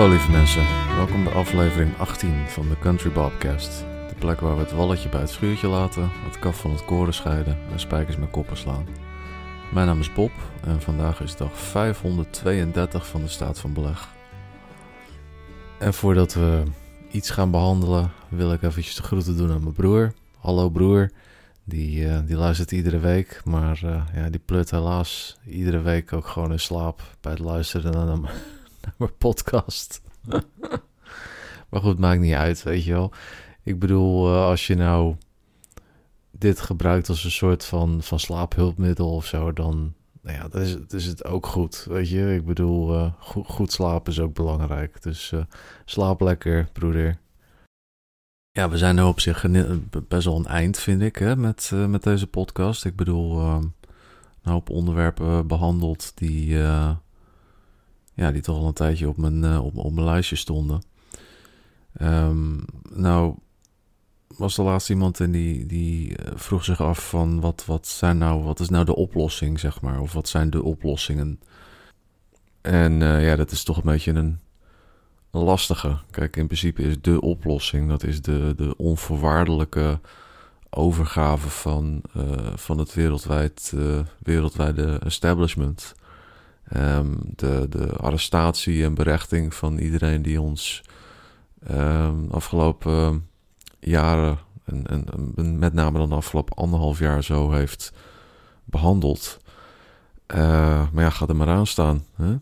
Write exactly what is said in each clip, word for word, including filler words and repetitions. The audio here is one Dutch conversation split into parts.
Hallo lieve mensen, welkom bij aflevering achttien van de Country Bobcast. De plek waar we het walletje bij het schuurtje laten, het kaf van het koren scheiden en spijkers met koppen slaan. Mijn naam is Bob en vandaag is dag vijfhonderdtweeëndertig van de staat van beleg. En voordat we iets gaan behandelen, wil ik eventjes de groeten doen aan mijn broer. Hallo broer, die, uh, die luistert iedere week, maar uh, ja, die pleurt helaas iedere week ook gewoon in slaap bij het luisteren naar, naar mijn podcast. Maar goed, maakt niet uit, weet je wel. Ik bedoel, uh, als je nou dit gebruikt als een soort van, van slaaphulpmiddel of zo, dan, nou ja, dan is, het, is het ook goed, weet je. Ik bedoel, uh, goed, goed slapen is ook belangrijk. Dus uh, slaap lekker, broeder. Ja, we zijn nu op zich best wel een eind, vind ik, hè, met, uh, met deze podcast. Ik bedoel, uh, een hoop onderwerpen behandeld die, uh, ja, die toch al een tijdje op mijn, uh, op, op mijn lijstje stonden. Um, nou, was er laatst iemand en die, die vroeg zich af van wat, wat, zijn nou, wat is nou de oplossing, zeg maar. Of wat zijn de oplossingen? En uh, ja, dat is toch een beetje een lastige. Kijk, in principe is de oplossing, dat is de, de onvoorwaardelijke overgave van, uh, van het wereldwijd, uh, wereldwijde establishment. Um, de, de arrestatie en berechting van iedereen die ons um, afgelopen uh, jaren, en, en, en met name dan de afgelopen anderhalf jaar zo heeft behandeld. Uh, maar ja, ga er maar aan staan, hè?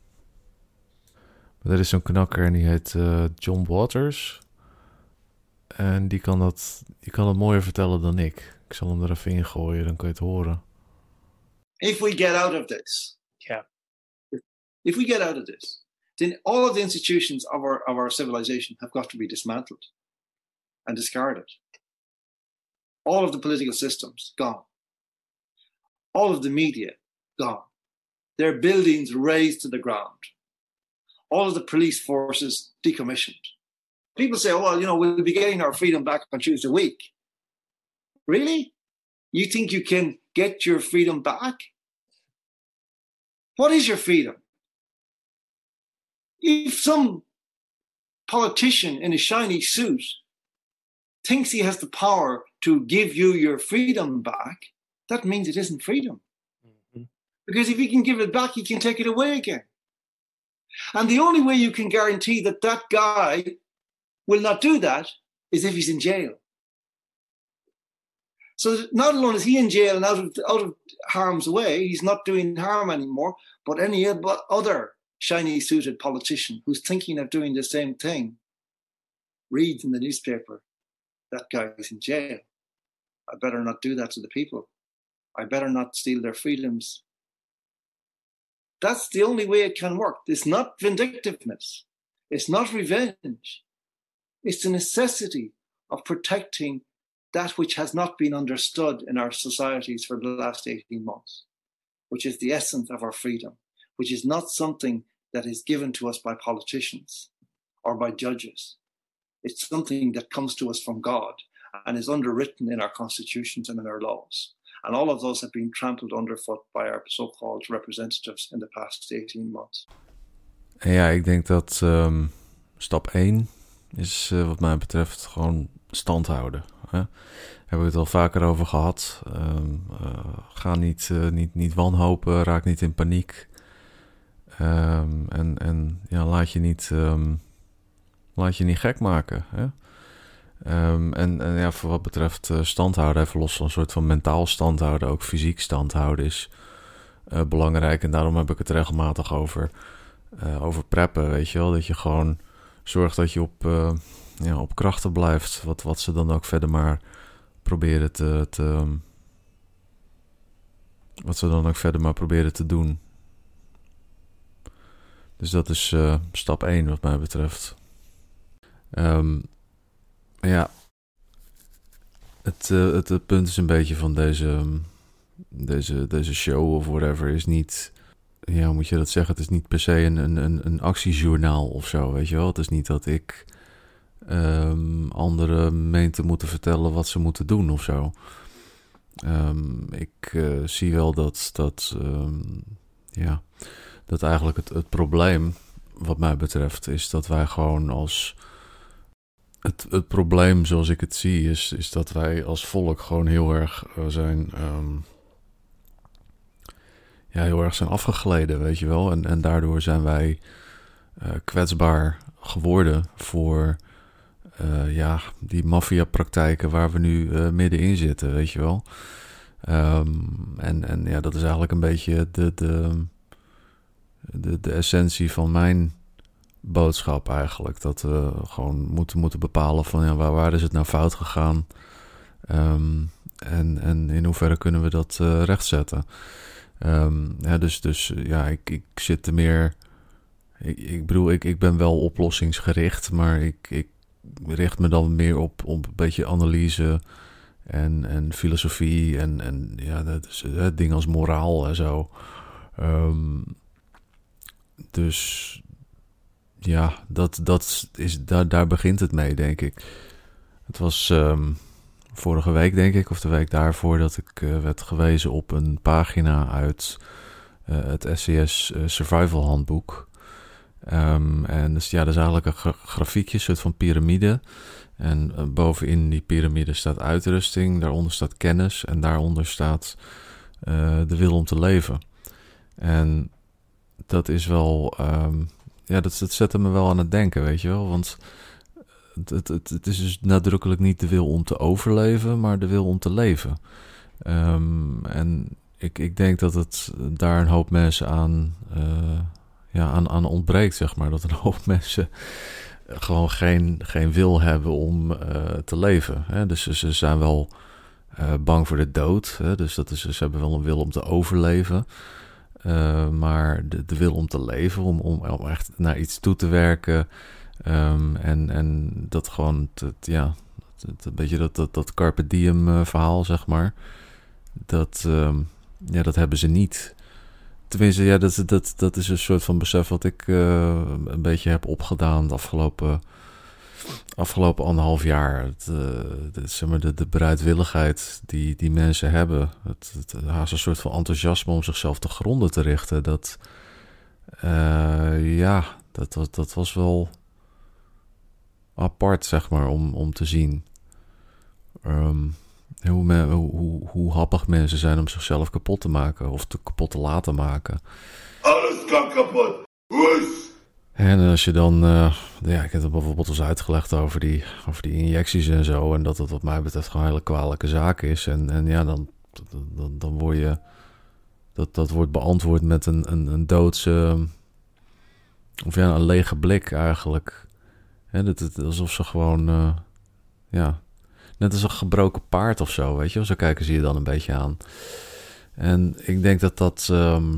Er is zo'n knakker en die heet uh, John Waters. En die kan, dat, die kan het mooier vertellen dan ik. Ik zal hem er even in gooien, dan kun je het horen. If we get out of this, yeah. if we get out of this, then all of the institutions of our, of our civilization have got to be dismantled and discarded. All of the political systems, gone. All of the media, gone. Their buildings razed to the ground. All of the police forces decommissioned. People say, oh, well, you know, we'll be getting our freedom back on Tuesday week. Really? You think you can get your freedom back? What is your freedom? If some politician in a shiny suit thinks he has the power to give you your freedom back, that means it isn't freedom. Mm-hmm. Because if he can give it back, he can take it away again. And the only way you can guarantee that that guy will not do that is if he's in jail. So not alone is he in jail and out of, out of harm's way, he's not doing harm anymore, but any other shiny-suited politician who's thinking of doing the same thing reads in the newspaper, that guy is in jail. I better not do that to the people. I better not steal their freedoms. That's the only way it can work. It's not vindictiveness. It's not revenge. It's the necessity of protecting that which has not been understood in our societies for the last eighteen months, which is the essence of our freedom, which is not something that is given to us by politicians or by judges. It's something that comes to us from God and is underwritten in our constitutions and in our laws. And all of those have been trampled underfoot by our so-called representatives in the past eighteen months. Ja, ik denk dat um, stap één is uh, wat mij betreft gewoon stand houden. Hè? Daar hebben we het al vaker over gehad. Um, uh, ga niet, uh, niet, niet wanhopen, raak niet in paniek. Um, en en ja, laat je niet, um, laat je niet gek maken. Hè? Um, en, en ja, voor wat betreft uh, stand houden, even los van een soort van mentaal stand houden, ook fysiek stand houden is uh, belangrijk. En daarom heb ik het regelmatig over, uh, over preppen, weet je wel. Dat je gewoon zorgt dat je op, uh, ja, op krachten blijft. Wat, wat ze dan ook verder maar proberen te, te um, wat ze dan ook verder maar proberen te doen. Dus dat is uh, stap één wat mij betreft. Um, Ja, het, uh, het, het punt is een beetje van deze, deze, deze show of whatever is niet, ja, hoe moet je dat zeggen? Het is niet per se een, een, een actiejournaal of zo, weet je wel? Het is niet dat ik um, anderen meen te moeten vertellen wat ze moeten doen of zo. Um, ik uh, zie wel dat, dat, um, ja, dat eigenlijk het, het probleem wat mij betreft, is dat wij gewoon als... Het, het probleem, zoals ik het zie, is, is dat wij als volk gewoon heel erg uh, zijn... Um, ja, heel erg zijn afgegleden, weet je wel. En, en daardoor zijn wij uh, kwetsbaar geworden voor... Uh, ja, die maffiapraktijken waar we nu uh, middenin zitten, weet je wel. Um, en, en ja, dat is eigenlijk een beetje de, de, de, de essentie van mijn boodschap eigenlijk. Dat we gewoon moeten, moeten bepalen van ja, waar, waar is het nou fout gegaan? Um, en, en in hoeverre kunnen we dat uh, rechtzetten? Um, ja, dus, dus ja, ik, ik zit er meer... Ik, ik bedoel, ik, ik ben wel oplossingsgericht, maar ik, ik richt me dan meer op, op een beetje analyse en, en filosofie en, en ja, dat is, hè, dingen als moraal en zo. Um, dus ja, dat, dat is, daar, daar begint het mee, denk ik. Het was um, vorige week, denk ik, of de week daarvoor, dat ik uh, werd gewezen op een pagina uit uh, het S C S uh, Survival Handboek. Um, en dus ja, dat is eigenlijk een gra- grafiekje, een soort van piramide. En uh, bovenin die piramide staat uitrusting, daaronder staat kennis en daaronder staat uh, de wil om te leven. En dat is wel, um, ja, dat, dat zette me wel aan het denken, weet je wel. Want het, het, het, het is dus nadrukkelijk niet de wil om te overleven, maar de wil om te leven. Um, en ik, ik denk dat het daar een hoop mensen aan... Uh, Ja, aan, aan ontbreekt, zeg maar. Dat een hoop mensen gewoon geen, geen wil hebben om uh, te leven. Hè? Dus ze zijn wel uh, bang voor de dood. Hè? Dus dat is, ze hebben wel een wil om te overleven. Uh, maar de, de wil om te leven, om, om, om echt naar iets toe te werken. Um, en, en dat gewoon, het, ja, het, een beetje dat, dat, dat carpe diem uh, verhaal, zeg maar. Dat, um, ja, dat hebben ze niet. Tenminste, ja, dat, dat, dat is een soort van besef wat ik uh, een beetje heb opgedaan de afgelopen, afgelopen anderhalf jaar. Het, uh, de, zeg maar de, de bereidwilligheid die, die mensen hebben. Het, het haast een soort van enthousiasme om zichzelf te gronden te richten. Dat, uh, ja, dat, dat, dat was wel apart, zeg maar, om, om te zien. Um, Hoe, me, hoe, hoe, hoe happig mensen zijn om zichzelf kapot te maken of te kapot te laten maken. Alles kan kapot. Woes! En als je dan, uh, ja, ik heb het bijvoorbeeld eens uitgelegd over die, over die injecties en zo. En dat het wat mij betreft gewoon een hele kwalijke zaak is. En, en ja, dan, dan, dan word je, dat, dat wordt beantwoord met een, een, een doodse, of ja, een lege blik eigenlijk. En dat, het, alsof ze gewoon, uh, ja... Net als een gebroken paard of zo, weet je. Zo kijken ze je dan een beetje aan. En ik denk dat dat... Um,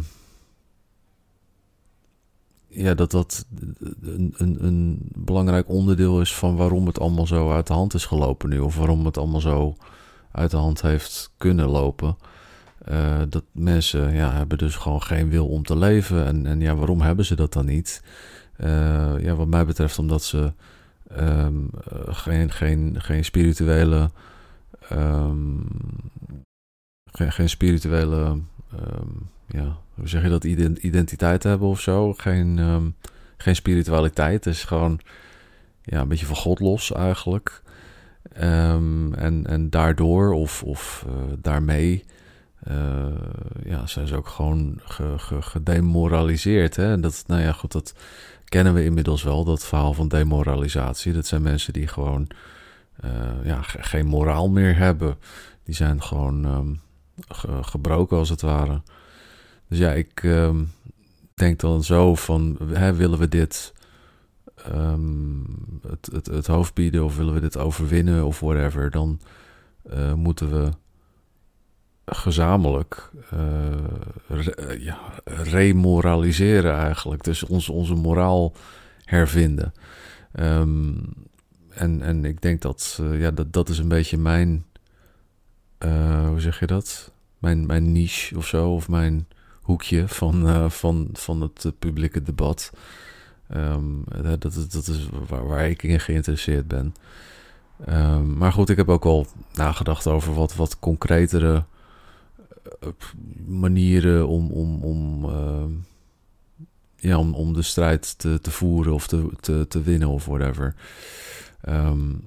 ja, dat dat een, een, een belangrijk onderdeel is van waarom het allemaal zo uit de hand is gelopen nu. Of waarom het allemaal zo uit de hand heeft kunnen lopen. Uh, dat mensen ja, hebben dus gewoon geen wil om te leven. En, en ja, waarom hebben ze dat dan niet? Uh, ja, wat mij betreft omdat ze... Um, uh, geen, geen, geen spirituele um, geen, geen spirituele um, ja, hoe zeg je dat, identiteit hebben of zo, geen, um, geen spiritualiteit, het is gewoon ja, een beetje van God los eigenlijk. Um, en, en daardoor of, of uh, daarmee uh, ja, zijn ze ook gewoon ge, ge, gedemoraliseerd, hè? Dat, nou ja, goed, dat kennen we inmiddels wel, dat verhaal van demoralisatie. Dat zijn mensen die gewoon uh, ja, ge- geen moraal meer hebben. Die zijn gewoon um, ge- gebroken als het ware. Dus ja, ik um, denk dan zo van, hè, willen we dit um, het, het, het hoofd bieden of willen we dit overwinnen of whatever, dan uh, moeten we gezamenlijk uh, re, ja, remoraliseren eigenlijk. Dus onze, onze moraal hervinden. Um, en, en ik denk dat, uh, ja, dat dat is een beetje mijn, uh, hoe zeg je dat? Mijn, mijn niche of zo, of mijn hoekje van, uh, van, van het uh, publieke debat. Um, dat, dat, dat is waar, waar ik in geïnteresseerd ben. Um, maar goed, ik heb ook al nagedacht over wat, wat concretere manieren om, om, om uh, ja, om, om de strijd te, te voeren of te, te, te winnen of whatever. Um,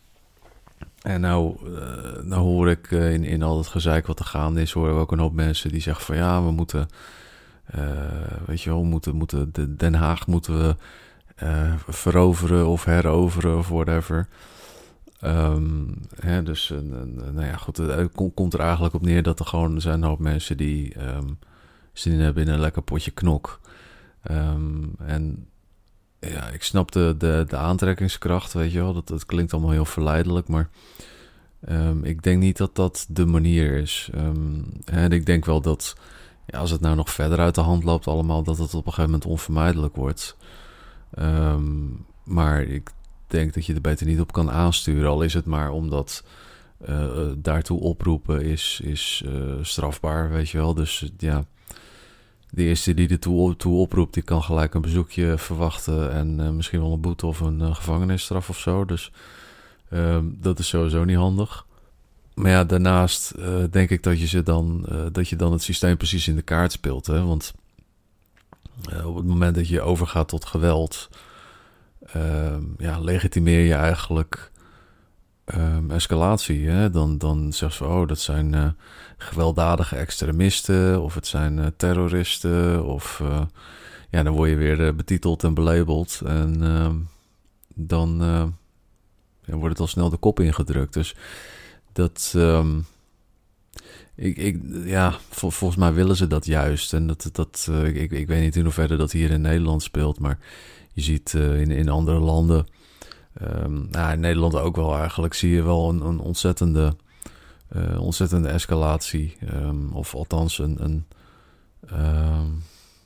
en nou, uh, nou hoor ik uh, in, in al het gezeik wat er gaande is, hoor ik ook een hoop mensen die zeggen van ja, we moeten, uh, weet je wel, we moeten, moeten de Den Haag moeten we uh, veroveren of heroveren of whatever. Um, hè, dus uh, nou ja, goed, het komt er eigenlijk op neer dat er gewoon zijn een hoop mensen die um, zin hebben in een lekker potje knok. Um, en ja, ik snap de, de, de aantrekkingskracht, weet je wel. Dat, dat klinkt allemaal heel verleidelijk, maar um, ik denk niet dat dat de manier is. Um, en ik denk wel dat, ja, als het nou nog verder uit de hand loopt allemaal, dat het op een gegeven moment onvermijdelijk wordt. Um, maar ik denk dat je er beter niet op kan aansturen, al is het maar omdat uh, daartoe oproepen is, is uh, strafbaar, weet je wel. Dus ja, de eerste die ertoe toe oproept, die kan gelijk een bezoekje verwachten en uh, misschien wel een boete of een uh, gevangenisstraf of zo. Dus uh, dat is sowieso niet handig. Maar ja, daarnaast uh, denk ik dat je, ze dan, uh, dat je dan het systeem precies in de kaart speelt. Hè? Want uh, op het moment dat je overgaat tot geweld, uh, ja, legitimeer je eigenlijk Um, escalatie. Hè? Dan, dan zeggen ze, oh, dat zijn uh, gewelddadige extremisten, of het zijn uh, terroristen, of uh, ja, dan word je weer uh, betiteld en belabeld. En uh, dan uh, ja, wordt het al snel de kop ingedrukt. Dus dat, um, ik, ik, ja, vol, volgens mij willen ze dat juist. En dat, dat, uh, ik, ik weet niet in hoeverre dat hier in Nederland speelt, maar je ziet uh, in, in andere landen, Um, nou, in Nederland ook wel eigenlijk, zie je wel een, een ontzettende, uh, ontzettende escalatie. Um, of althans een... een um,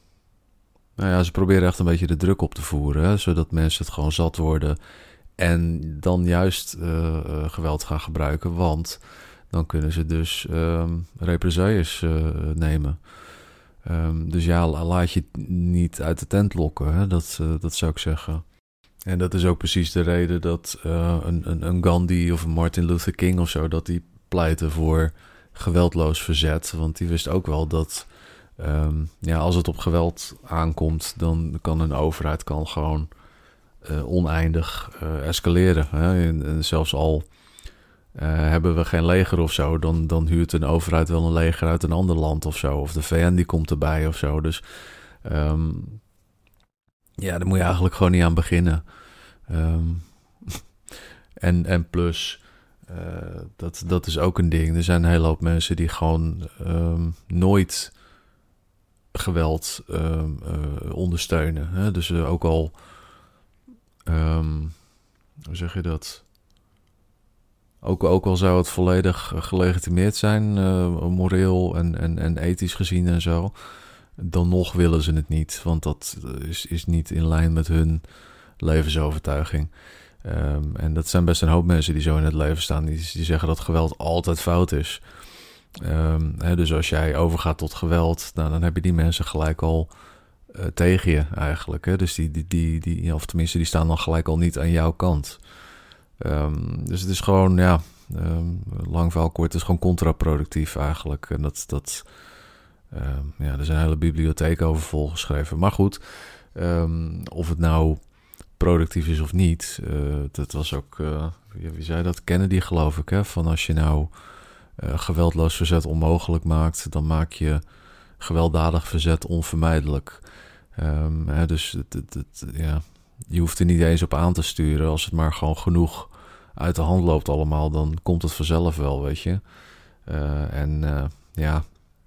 nou ja, ze proberen echt een beetje de druk op te voeren, hè, zodat mensen het gewoon zat worden en dan juist uh, uh, geweld gaan gebruiken, want dan kunnen ze dus um, represailles uh, nemen. Um, dus ja, laat je niet uit de tent lokken, hè, dat, uh, dat zou ik zeggen. En dat is ook precies de reden dat uh, een, een, een Gandhi of een Martin Luther King of zo, dat die pleiten voor geweldloos verzet. Want die wist ook wel dat um, ja, als het op geweld aankomt, dan kan een overheid kan gewoon uh, oneindig uh, escaleren. Hè? En, en zelfs al uh, hebben we geen leger of zo, dan, dan huurt een overheid wel een leger uit een ander land of zo. Of de V N die komt erbij of zo. Dus Um, ja, daar moet je eigenlijk gewoon niet aan beginnen. Um, en, en plus, uh, dat, dat is ook een ding. Er zijn een hele hoop mensen die gewoon um, nooit geweld um, uh, ondersteunen. Hè? Dus uh, ook al, um, hoe zeg je dat? Ook, ook al zou het volledig gelegitimeerd zijn, uh, moreel en, en, en ethisch gezien en zo, dan nog willen ze het niet, want dat is, is niet in lijn met hun levensovertuiging. Um, en dat zijn best een hoop mensen die zo in het leven staan, die, die zeggen dat geweld altijd fout is. Um, hè, dus als jij overgaat tot geweld, nou, dan heb je die mensen gelijk al uh, tegen je eigenlijk. Hè? Dus die, die, die, die, of tenminste, die staan dan gelijk al niet aan jouw kant. Um, dus het is gewoon, ja, um, lang verhaal kort, het is gewoon contraproductief eigenlijk. En dat, dat um, ja, er zijn hele bibliotheken over volgeschreven. Maar goed, um, of het nou productief is of niet, uh, dat was ook, uh, wie, wie zei dat? Kennedy geloof ik, hè? Van als je nou uh, geweldloos verzet onmogelijk maakt, dan maak je gewelddadig verzet onvermijdelijk. Um, hè, dus het, het, het, ja, je hoeft er niet eens op aan te sturen. Als het maar gewoon genoeg uit de hand loopt allemaal, dan komt het vanzelf wel, weet je. Uh, en uh, ja,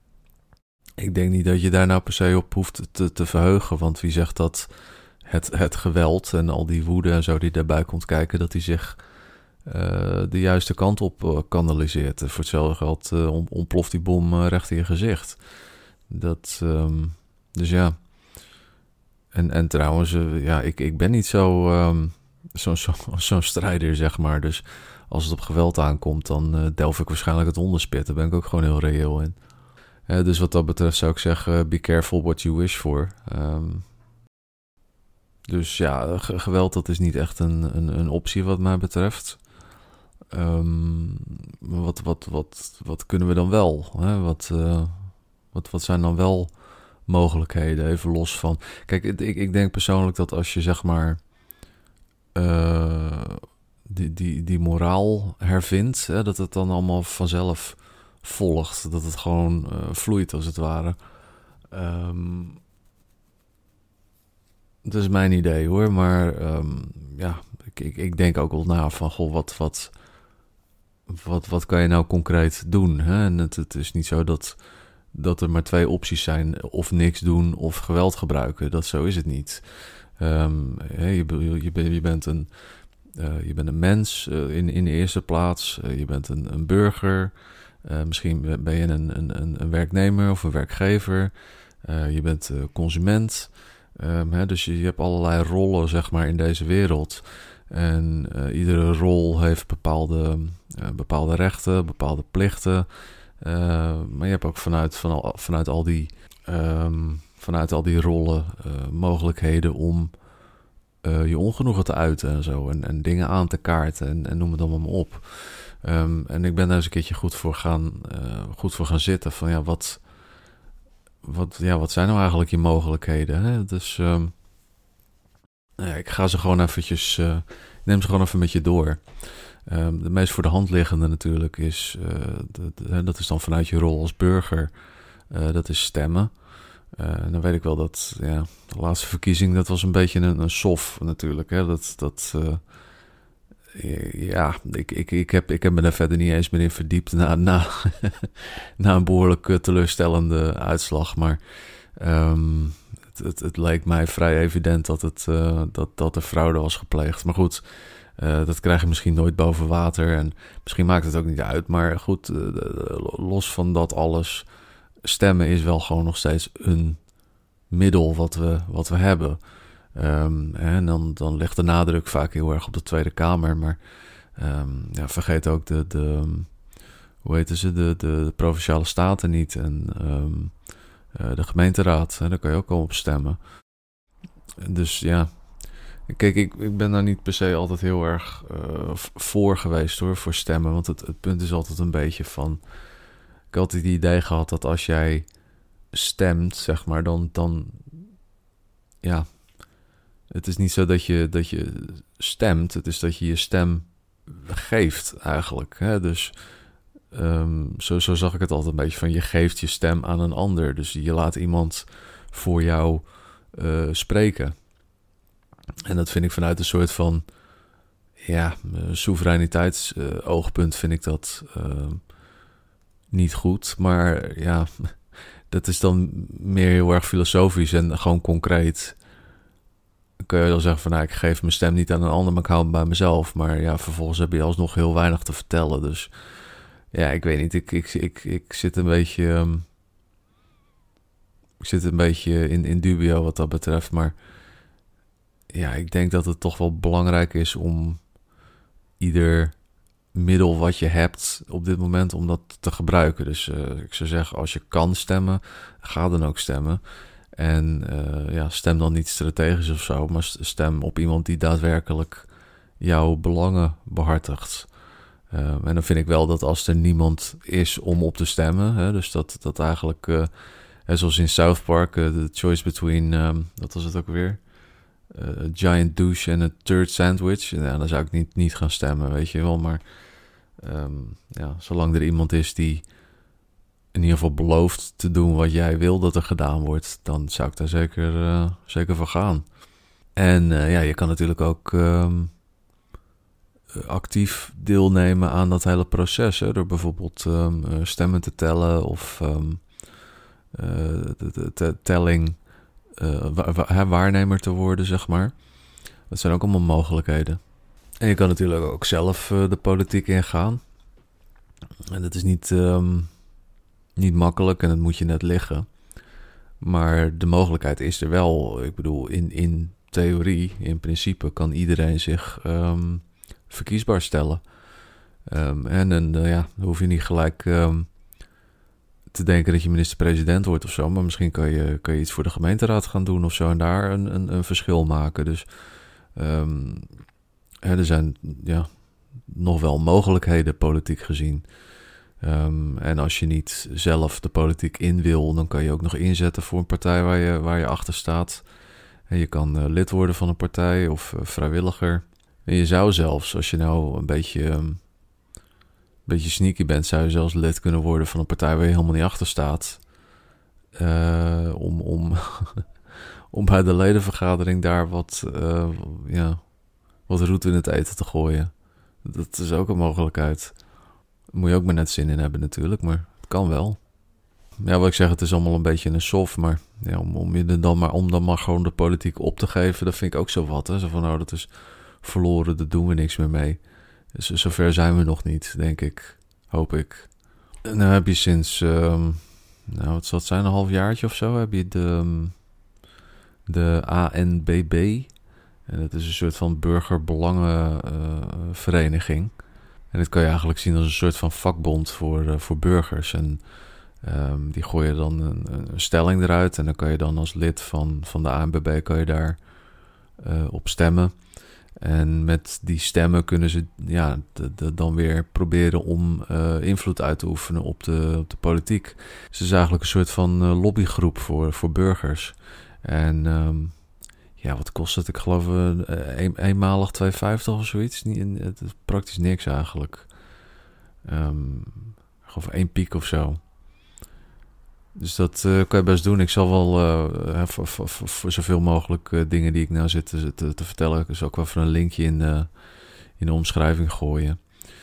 ik denk niet dat je daar nou per se op hoeft te, te verheugen. Want wie zegt dat het, het geweld en al die woede en zo die daarbij komt kijken, dat die zich uh, de juiste kant op uh, kanaliseert. Voor hetzelfde geld uh, ontploft die bom uh, recht in je gezicht. Dat, um, dus ja. En, en trouwens, uh, ja, ik, ik ben niet zo, um, zo, zo, zo'n strijder, zeg maar. Dus als het op geweld aankomt, dan uh, delf ik waarschijnlijk het onderspit. Daar ben ik ook gewoon heel reëel in. Uh, dus wat dat betreft zou ik zeggen, be careful what you wish for. Um, dus ja, g- geweld, dat is niet echt een, een, een optie wat mij betreft. Um, wat, wat, wat, wat kunnen we dan wel? Hè? Wat, uh, wat, wat zijn dan wel mogelijkheden, even los van... Kijk, ik, ik denk persoonlijk dat als je zeg maar uh, die, die, die moraal hervindt, hè, dat het dan allemaal vanzelf volgt. Dat het gewoon uh, vloeit, als het ware. Um, dat is mijn idee, hoor. Maar um, ja, ik, ik, ik denk ook wel na van, goh, wat, wat, wat, wat kan je nou concreet doen? Hè? En het, het is niet zo dat... dat er maar twee opties zijn, of niks doen of geweld gebruiken. Dat zo is het niet. Um, je, je, je, bent een, uh, je bent een mens uh, in, in de eerste plaats. Uh, je bent een, een burger. Uh, misschien ben je een, een, een werknemer of een werkgever. Uh, je bent uh, consument. Um, hè, dus je, je hebt allerlei rollen, zeg maar, in deze wereld. En uh, iedere rol heeft bepaalde, uh, bepaalde rechten, bepaalde plichten. Uh, maar je hebt ook vanuit, van al, vanuit, al, die, um, vanuit al die rollen uh, mogelijkheden om uh, je ongenoegen te uiten en zo. En, en dingen aan te kaarten en, en noem het allemaal maar op. Um, en ik ben daar eens een keertje goed voor gaan, uh, goed voor gaan zitten. Van ja, wat, wat, ja, wat zijn nou eigenlijk je mogelijkheden? Hè? Dus um, ja, ik ga ze gewoon eventjes, uh, ik neem ze gewoon even met je door. Um, de meest voor de hand liggende natuurlijk is, uh, de, de, dat is dan vanuit je rol als burger, uh, dat is stemmen. Uh, en dan weet ik wel dat, ja, de laatste verkiezing, dat was een beetje een, een sof natuurlijk. Hè? Dat, dat, uh, ja, ik, ik, ik, heb, ik heb me daar verder niet eens meer in verdiept na, na, na een behoorlijk teleurstellende uitslag. Maar um, het, het, het leek mij vrij evident dat, het, uh, dat, dat er fraude was gepleegd. Maar goed... Uh, dat krijg je misschien nooit boven water en misschien maakt het ook niet uit. Maar goed, uh, los van dat alles, stemmen is wel gewoon nog steeds een middel wat we, wat we hebben. Um, en dan, dan ligt de nadruk vaak heel erg op de Tweede Kamer. Maar um, ja, vergeet ook de, de, hoe heten ze, de, de, de Provinciale Staten niet. En um, uh, de gemeenteraad, hè, daar kan je ook al op stemmen. Dus ja... Kijk, ik, ik ben daar niet per se altijd heel erg uh, voor geweest, hoor, voor stemmen. Want het, het punt is altijd een beetje van... Ik had altijd het idee gehad dat als jij stemt, zeg maar, dan... dan ja, het is niet zo dat je, dat je stemt. Het is dat je je stem geeft, eigenlijk. Hè? Dus um, zo, zo zag ik het altijd een beetje van... Je geeft je stem aan een ander. Dus je laat iemand voor jou uh, spreken... En dat vind ik vanuit een soort van, ja, soevereiniteitsoogpunt uh, vind ik dat uh, niet goed. Maar ja, dat is dan meer heel erg filosofisch en gewoon concreet. Dan kun je dan zeggen van, nou, ik geef mijn stem niet aan een ander, maar ik hou hem bij mezelf. Maar ja, vervolgens heb je alsnog heel weinig te vertellen. Dus ja, ik weet niet, ik, ik, ik, ik zit een beetje, um, ik zit een beetje in, in dubio wat dat betreft, maar... Ja, ik denk dat het toch wel belangrijk is om ieder middel wat je hebt op dit moment om dat te gebruiken. Dus uh, ik zou zeggen, als je kan stemmen, ga dan ook stemmen. En uh, ja, stem dan niet strategisch of zo, maar stem op iemand die daadwerkelijk jouw belangen behartigt. Uh, en dan vind ik wel dat als er niemand is om op te stemmen, hè, dus dat, dat eigenlijk, uh, zoals in South Park, uh, the choice between, um, wat was het ook weer? Uh, a giant douche en een turd sandwich. Ja, dan zou ik niet, niet gaan stemmen, weet je wel. Maar um, ja, zolang er iemand is die in ieder geval belooft te doen wat jij wil dat er gedaan wordt, dan zou ik daar zeker, uh, zeker voor gaan. En uh, ja, je kan natuurlijk ook um, actief deelnemen aan dat hele proces. Hè, door bijvoorbeeld um, stemmen te tellen of um, uh, de, de, de telling... Uh, wa- wa- waarnemer te worden, zeg maar. Dat zijn ook allemaal mogelijkheden. En je kan natuurlijk ook zelf uh, de politiek ingaan. En dat is niet, um, niet makkelijk en dat moet je net liggen. Maar de mogelijkheid is er wel. Ik bedoel, in, in theorie, in principe, kan iedereen zich um, verkiesbaar stellen. Um, en en uh, ja, dan hoef je niet gelijk... Um, te denken dat je minister-president wordt of zo. Maar misschien kan je, kan je iets voor de gemeenteraad gaan doen of zo. En daar een, een, een verschil maken. Dus um, hè, er zijn ja, nog wel mogelijkheden politiek gezien. Um, en als je niet zelf de politiek in wil, dan kan je ook nog inzetten voor een partij waar je, waar je achter staat. En je kan uh, lid worden van een partij of uh, vrijwilliger. En je zou zelfs, als je nou een beetje, um, een beetje sneaky bent, zou je zelfs lid kunnen worden van een partij waar je helemaal niet achter staat. Uh, om, om, om bij de ledenvergadering daar wat, uh, ja, wat roet in het eten te gooien. Dat is ook een mogelijkheid. Daar moet je ook maar net zin in hebben natuurlijk, maar het kan wel. Ja, wat ik zeg, het is allemaal een beetje een soft, maar ja, om, om, je dan maar, om dan maar gewoon de politiek op te geven, dat vind ik ook zo wat. Hè? Zo van, nou, dat is verloren, daar doen we niks meer mee. Dus zover zijn we nog niet, denk ik. Hoop ik. En dan heb je sinds, um, nou, wat zal het zijn, een halfjaartje of zo, heb je de, de A N B B. En dat is een soort van burgerbelangenvereniging. Uh, en dit kan je eigenlijk zien als een soort van vakbond voor, uh, voor burgers. En um, die gooien dan een, een stelling eruit. En dan kan je dan als lid van, van de A N B B kan je daar uh, op stemmen. En met die stemmen kunnen ze ja, de, de, dan weer proberen om uh, invloed uit te oefenen op de, op de politiek. Dus het is eigenlijk een soort van uh, lobbygroep voor, voor burgers. En um, ja, wat kost het? Ik geloof uh, een, eenmalig twee vijftig of zoiets. Niet, het is praktisch niks eigenlijk. Um, ik geloof één piek of zo. Dus dat uh, kan je best doen. Ik zal wel uh, voor, voor, voor zoveel mogelijk uh, dingen die ik nou zit te, te, te vertellen, dus ook wel even een linkje in, uh, in de omschrijving gooien.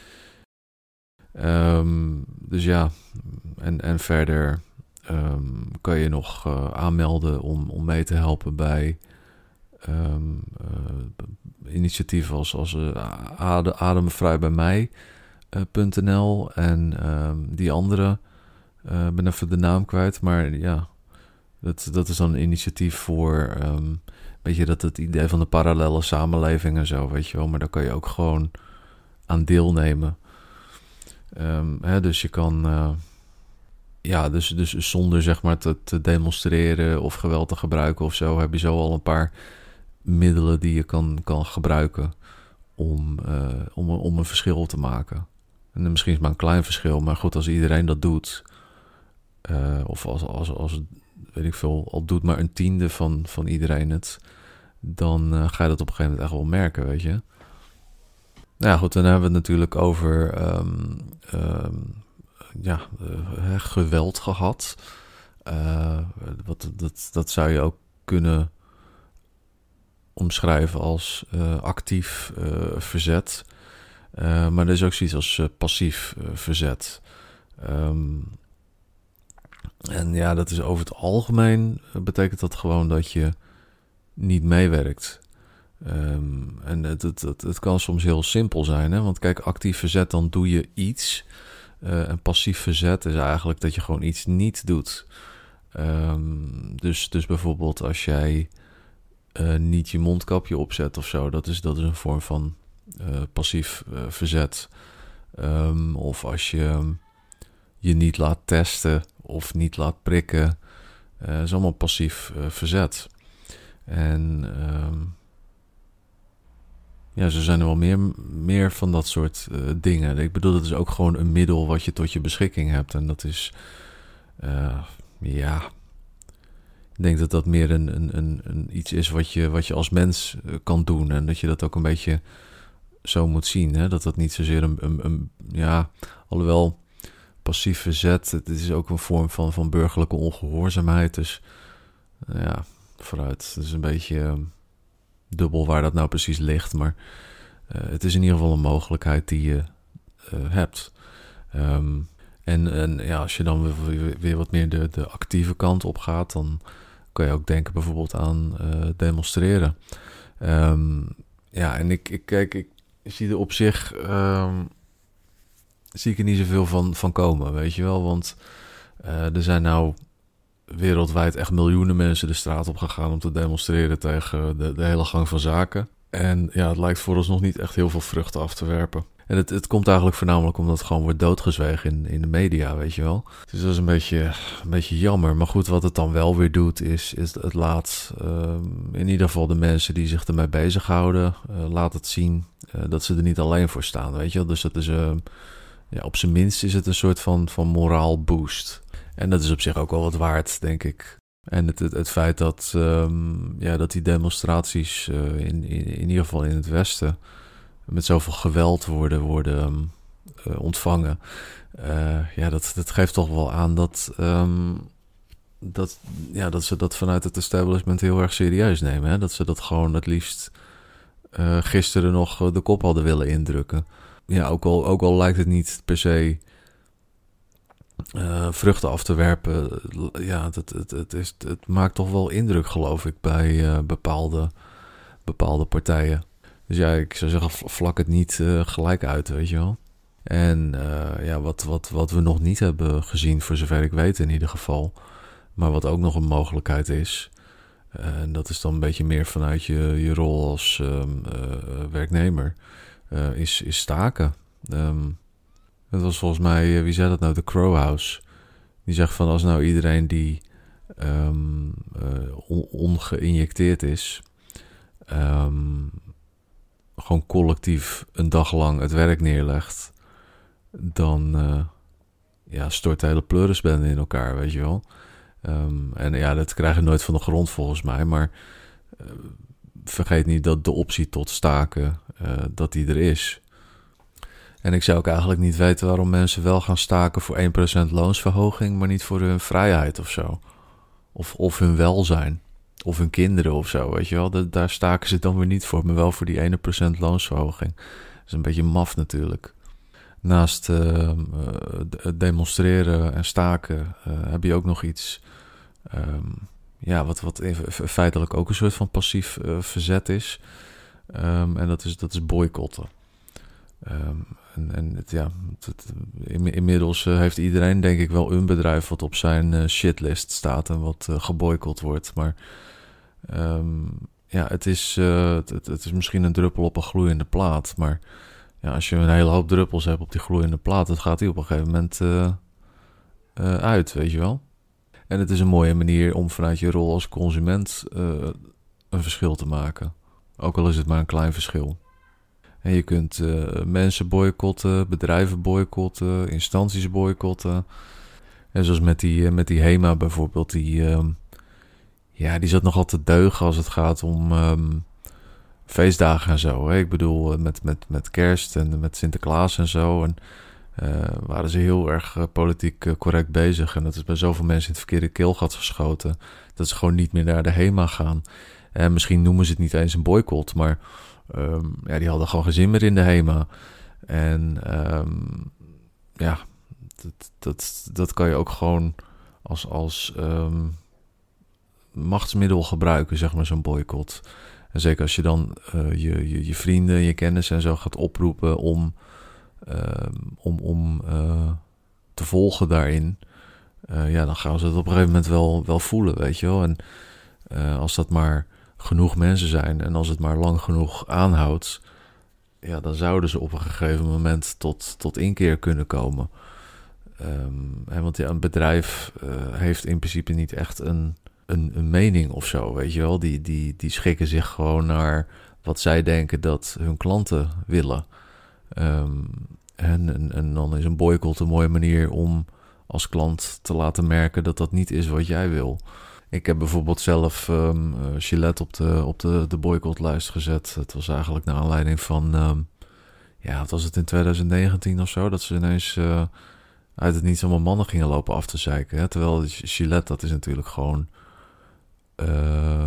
Um, dus ja, en, en verder um, kan je nog uh, aanmelden om, om mee te helpen bij um, uh, initiatieven als, als uh, adem, ademvrij bij mij punt n l en um, die andere. Ik uh, ben even de naam kwijt, maar ja, dat, dat is dan een initiatief voor, um, weet je, dat het idee van de parallele samenleving en zo, weet je wel, maar daar kan je ook gewoon aan deelnemen. Um, hè, dus je kan, uh, ja, dus, dus zonder zeg maar te, te demonstreren of geweld te gebruiken of zo, heb je zo al een paar middelen die je kan, kan gebruiken om, uh, om, om een verschil te maken. En misschien is het maar een klein verschil, maar goed, als iedereen dat doet, Uh, of als, als, als, weet ik veel, al doet maar een tiende van, van iedereen het, dan uh, ga je dat op een gegeven moment echt wel merken, weet je. Nou ja, goed, dan hebben we het natuurlijk over um, um, ja, uh, geweld gehad. Uh, wat, dat, dat zou je ook kunnen omschrijven als uh, actief uh, verzet. Uh, maar er is ook zoiets als uh, passief uh, verzet. Um, En ja, dat is over het algemeen, betekent dat gewoon dat je niet meewerkt. Um, en het, het, het, het kan soms heel simpel zijn, hè? Want kijk, actief verzet, dan doe je iets. Uh, en passief verzet is eigenlijk dat je gewoon iets niet doet. Um, dus, dus bijvoorbeeld als jij uh, niet je mondkapje opzet of zo, dat is, dat is een vorm van uh, passief uh, verzet. Um, of als je je niet laat testen of niet laat prikken, uh, is allemaal passief uh, verzet. En um, ja, zo zijn er wel meer, meer van dat soort uh, dingen. Ik bedoel, dat is ook gewoon een middel wat je tot je beschikking hebt. En dat is, uh, ja, ik denk dat dat meer een, een, een, een iets is wat je, wat je als mens uh, kan doen. En dat je dat ook een beetje zo moet zien. Hè? Dat dat niet zozeer een, een, een ja, alhoewel passief verzet, het is ook een vorm van, van burgerlijke ongehoorzaamheid. Dus uh, ja, vooruit. Het is een beetje uh, dubbel waar dat nou precies ligt. Maar uh, het is in ieder geval een mogelijkheid die je uh, hebt. Um, en, en ja, als je dan weer, weer wat meer de, de actieve kant op gaat, dan kan je ook denken bijvoorbeeld aan uh, demonstreren. Um, ja, en ik, ik kijk, ik zie er op zich Um, zie ik er niet zoveel van, van komen, weet je wel. Want uh, er zijn nou wereldwijd echt miljoenen mensen de straat op gegaan om te demonstreren tegen de, de hele gang van zaken. En ja, het lijkt vooralsnog niet echt heel veel vruchten af te werpen. En het, het komt eigenlijk voornamelijk omdat het gewoon wordt doodgezwegen in, in de media, weet je wel. Dus dat is een beetje, een beetje jammer. Maar goed, wat het dan wel weer doet, is, is het laat uh, in ieder geval de mensen die zich ermee bezighouden, uh, laat het zien uh, dat ze er niet alleen voor staan, weet je wel. Dus dat is Uh, ja, op zijn minst is het een soort van, van moraal boost. En dat is op zich ook wel wat waard, denk ik. En het, het, het feit dat, um, ja, dat die demonstraties uh, in, in, in ieder geval in het Westen met zoveel geweld worden, worden um, uh, ontvangen. Uh, ja, dat, dat geeft toch wel aan dat, um, dat, ja, dat ze dat vanuit het establishment heel erg serieus nemen. Hè? Dat ze dat gewoon het liefst uh, gisteren nog de kop hadden willen indrukken. Ja, ook al, ook al lijkt het niet per se uh, vruchten af te werpen. Ja, het, het, het, is, het maakt toch wel indruk, geloof ik, bij uh, bepaalde, bepaalde partijen. Dus ja, ik zou zeggen, vlak het niet uh, gelijk uit, weet je wel. En uh, ja, wat, wat, wat we nog niet hebben gezien, voor zover ik weet in ieder geval, maar wat ook nog een mogelijkheid is, uh, en dat is dan een beetje meer vanuit je, je rol als um, uh, werknemer, uh, is, is staken. Um, het was volgens mij, uh, wie zei dat nou, de Crow House. Die zegt van, als nou iedereen die um, uh, on, ongeïnjecteerd is, um, gewoon collectief een dag lang het werk neerlegt, dan uh, ja, stort de hele pleurisbende in elkaar, weet je wel. Um, en ja, dat krijg je nooit van de grond volgens mij, maar uh, vergeet niet dat de optie tot staken, uh, dat die er is. En ik zou ook eigenlijk niet weten waarom mensen wel gaan staken voor één procent loonsverhoging, maar niet voor hun vrijheid of zo. Of, of hun welzijn. Of hun kinderen of zo, weet je wel. Da- daar staken ze dan weer niet voor, maar wel voor die één procent loonsverhoging. Dat is een beetje maf natuurlijk. Naast uh, het demonstreren en staken uh, heb je ook nog iets, um, ja, wat, wat feitelijk ook een soort van passief uh, verzet is. Um, en dat is, dat is boycotten. Um, en en het, ja, het, het, inmiddels uh, heeft iedereen denk ik wel een bedrijf wat op zijn uh, shitlist staat en wat uh, geboycott wordt. Maar um, ja, het is, uh, het, het is misschien een druppel op een gloeiende plaat, maar ja, als je een hele hoop druppels hebt op die gloeiende plaat, dat gaat die op een gegeven moment uh, uh, uit, weet je wel. En het is een mooie manier om vanuit je rol als consument uh, een verschil te maken. Ook al is het maar een klein verschil. En je kunt uh, mensen boycotten, bedrijven boycotten, instanties boycotten. En zoals met die, uh, met die HEMA bijvoorbeeld, die, uh, ja, die zat nogal te deugen als het gaat om um, feestdagen en zo. Hè? Ik bedoel, met, met, met kerst en met Sinterklaas en zo. En uh, waren ze heel erg uh, politiek uh, correct bezig. En dat is bij zoveel mensen in het verkeerde keelgat geschoten, dat ze gewoon niet meer naar de HEMA gaan. En misschien noemen ze het niet eens een boycott, maar Um, ja, die hadden gewoon geen zin meer in de HEMA. En um, ja, dat, dat, dat kan je ook gewoon als, als um, machtsmiddel gebruiken, zeg maar, zo'n boycott. En zeker als je dan uh, je, je, je vrienden, je kennissen en zo gaat oproepen om, um, om, om uh, te volgen daarin. Uh, ja, dan gaan ze het op een gegeven moment wel, wel voelen, weet je wel. En uh, als dat maar genoeg mensen zijn en als het maar lang genoeg aanhoudt, ja, dan zouden ze op een gegeven moment tot, tot inkeer kunnen komen. Um, hè, want ja, een bedrijf uh, heeft in principe niet echt een, een, een mening of zo, weet je wel. Die, die, die schikken zich gewoon naar wat zij denken dat hun klanten willen. Um, en, en, en dan is een boycott een mooie manier om als klant te laten merken dat dat niet is wat jij wil. Ik heb bijvoorbeeld zelf um, uh, Gillette op de, op de, de boycottlijst gezet. Het was eigenlijk naar aanleiding van, um, ja, wat was het in twintig negentien of zo, dat ze ineens uh, uit het niets allemaal mannen gingen lopen af te zeiken. Hè? Terwijl Gillette, dat is natuurlijk gewoon, uh,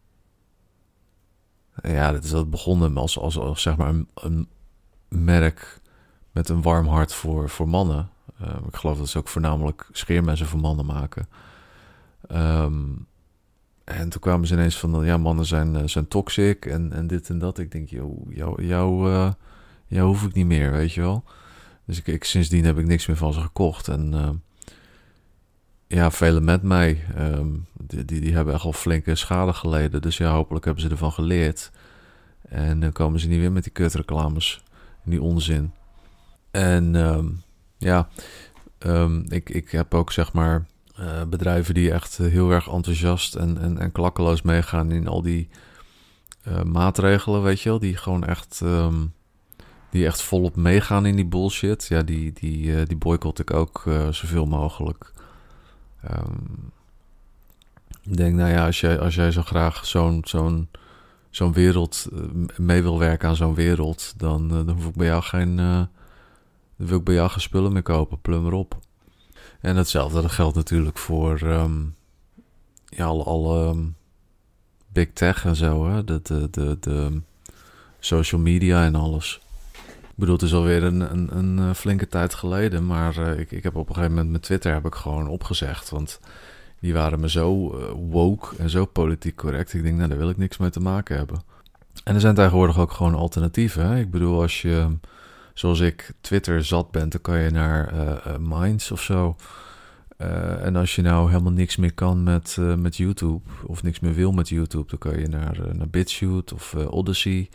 ja, dat is dat begonnen als, als, als zeg maar een, een merk met een warm hart voor, voor mannen. Uh, ik geloof dat ze ook voornamelijk scheermessen voor mannen maken. Um, en toen kwamen ze ineens van, ja, mannen zijn, zijn toxic en, en dit en dat. Ik denk, jou, jou, jou, uh, jou hoef ik niet meer, weet je wel. Dus ik, ik, sindsdien heb ik niks meer van ze gekocht. En uh, ja, velen met mij, um, die, die, die hebben echt al flinke schade geleden. Dus ja, hopelijk hebben ze ervan geleerd. En dan komen ze niet weer met die kutreclames, die onzin. En um, ja, um, ik, ik heb ook, zeg maar, Uh, bedrijven die echt uh, heel erg enthousiast en, en, en klakkeloos meegaan in al die uh, maatregelen, weet je wel, die gewoon echt um, die die echt volop meegaan in die bullshit, ja, die, die, uh, die boycott ik ook uh, zoveel mogelijk. Um, ik denk, nou ja, als jij, als jij zo graag zo'n, zo'n, zo'n wereld uh, mee wil werken aan zo'n wereld, dan, uh, dan hoef ik bij jou geen, uh, dan wil ik bij jou geen spullen meer kopen, plum erop. En hetzelfde, dat geldt natuurlijk voor um, ja, alle, alle um, big tech en zo, hè? De, de, de, de social media en alles. Ik bedoel, het is alweer een, een, een flinke tijd geleden, maar uh, ik, ik heb op een gegeven moment mijn Twitter heb ik gewoon opgezegd, want die waren me zo uh, woke en zo politiek correct. Ik denk, nou, daar wil ik niks mee te maken hebben. En er zijn tegenwoordig ook gewoon alternatieven. Hè? Ik bedoel, als je, zoals ik, Twitter zat bent, dan kan je naar uh, uh, Minds of zo. Uh, en als je nou helemaal niks meer kan met, uh, met YouTube, of niks meer wil met YouTube, dan kan je naar, uh, naar BitChute of uh, Odyssey.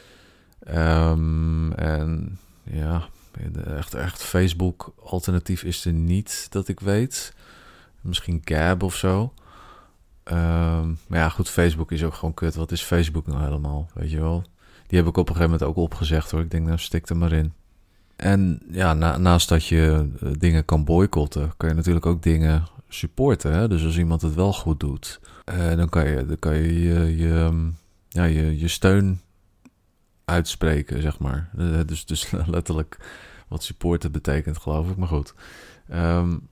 Um, en ja, echt, echt Facebook-alternatief is er niet, dat ik weet. Misschien Gab of zo. Um, maar ja, goed, Facebook is ook gewoon kut. Wat is Facebook nou helemaal, weet je wel? Die heb ik op een gegeven moment ook opgezegd, hoor. Ik denk, nou, stik er maar in. En ja, na, naast dat je uh, dingen kan boycotten, kan je natuurlijk ook dingen supporten. Hè? Dus als iemand het wel goed doet, uh, dan kan je, dan kan je, je, je, ja, je, je steun uitspreken, zeg maar. Uh, dus, dus letterlijk wat supporten betekent, geloof ik. Maar goed. Um,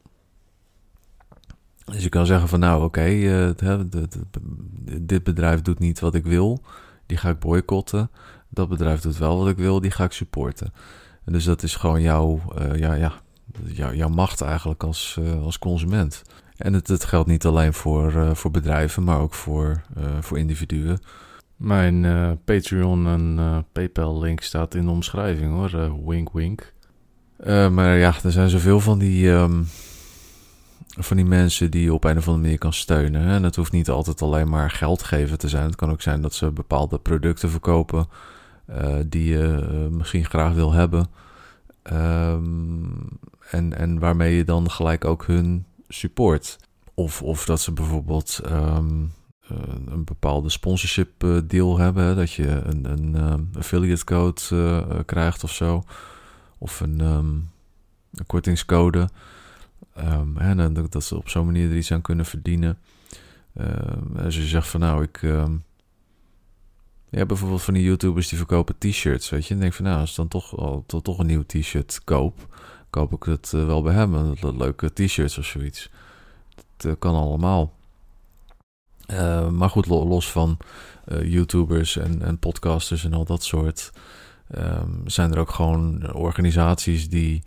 dus je kan zeggen van, nou, oké, okay, uh, dit bedrijf doet niet wat ik wil. Die ga ik boycotten. Dat bedrijf doet wel wat ik wil. Die ga ik supporten. En dus dat is gewoon jouw, uh, ja, ja, jou, jouw macht eigenlijk als, uh, als consument. En het, het geldt niet alleen voor, uh, voor bedrijven, maar ook voor, uh, voor individuen. Mijn uh, Patreon en uh, PayPal link staat in de omschrijving, hoor. Uh, wink, wink. Uh, maar ja, er zijn zoveel van die, um, van die mensen die je op een of andere manier kan steunen. Hè? En het hoeft niet altijd alleen maar geld geven te zijn. Het kan ook zijn dat ze bepaalde producten verkopen Uh, die je uh, misschien graag wil hebben. Um, en, en waarmee je dan gelijk ook hun support. Of, of dat ze bijvoorbeeld um, uh, een bepaalde sponsorship uh, deal hebben. Hè? Dat je een, een um, affiliate code uh, krijgt of zo. Of een, um, een kortingscode. Um, en dat, dat ze op zo'n manier er iets aan kunnen verdienen. Uh, als je zegt van nou, ik... Um, Ja, bijvoorbeeld van die YouTubers die verkopen t-shirts, weet je. En denk van, nou, als ik dan toch, al, toch, toch een nieuw t-shirt koop, koop ik het uh, wel bij hem. En dat, leuke t-shirts of zoiets. Dat uh, kan allemaal. Uh, maar goed, los van uh, YouTubers en, en podcasters en al dat soort, um, zijn er ook gewoon organisaties die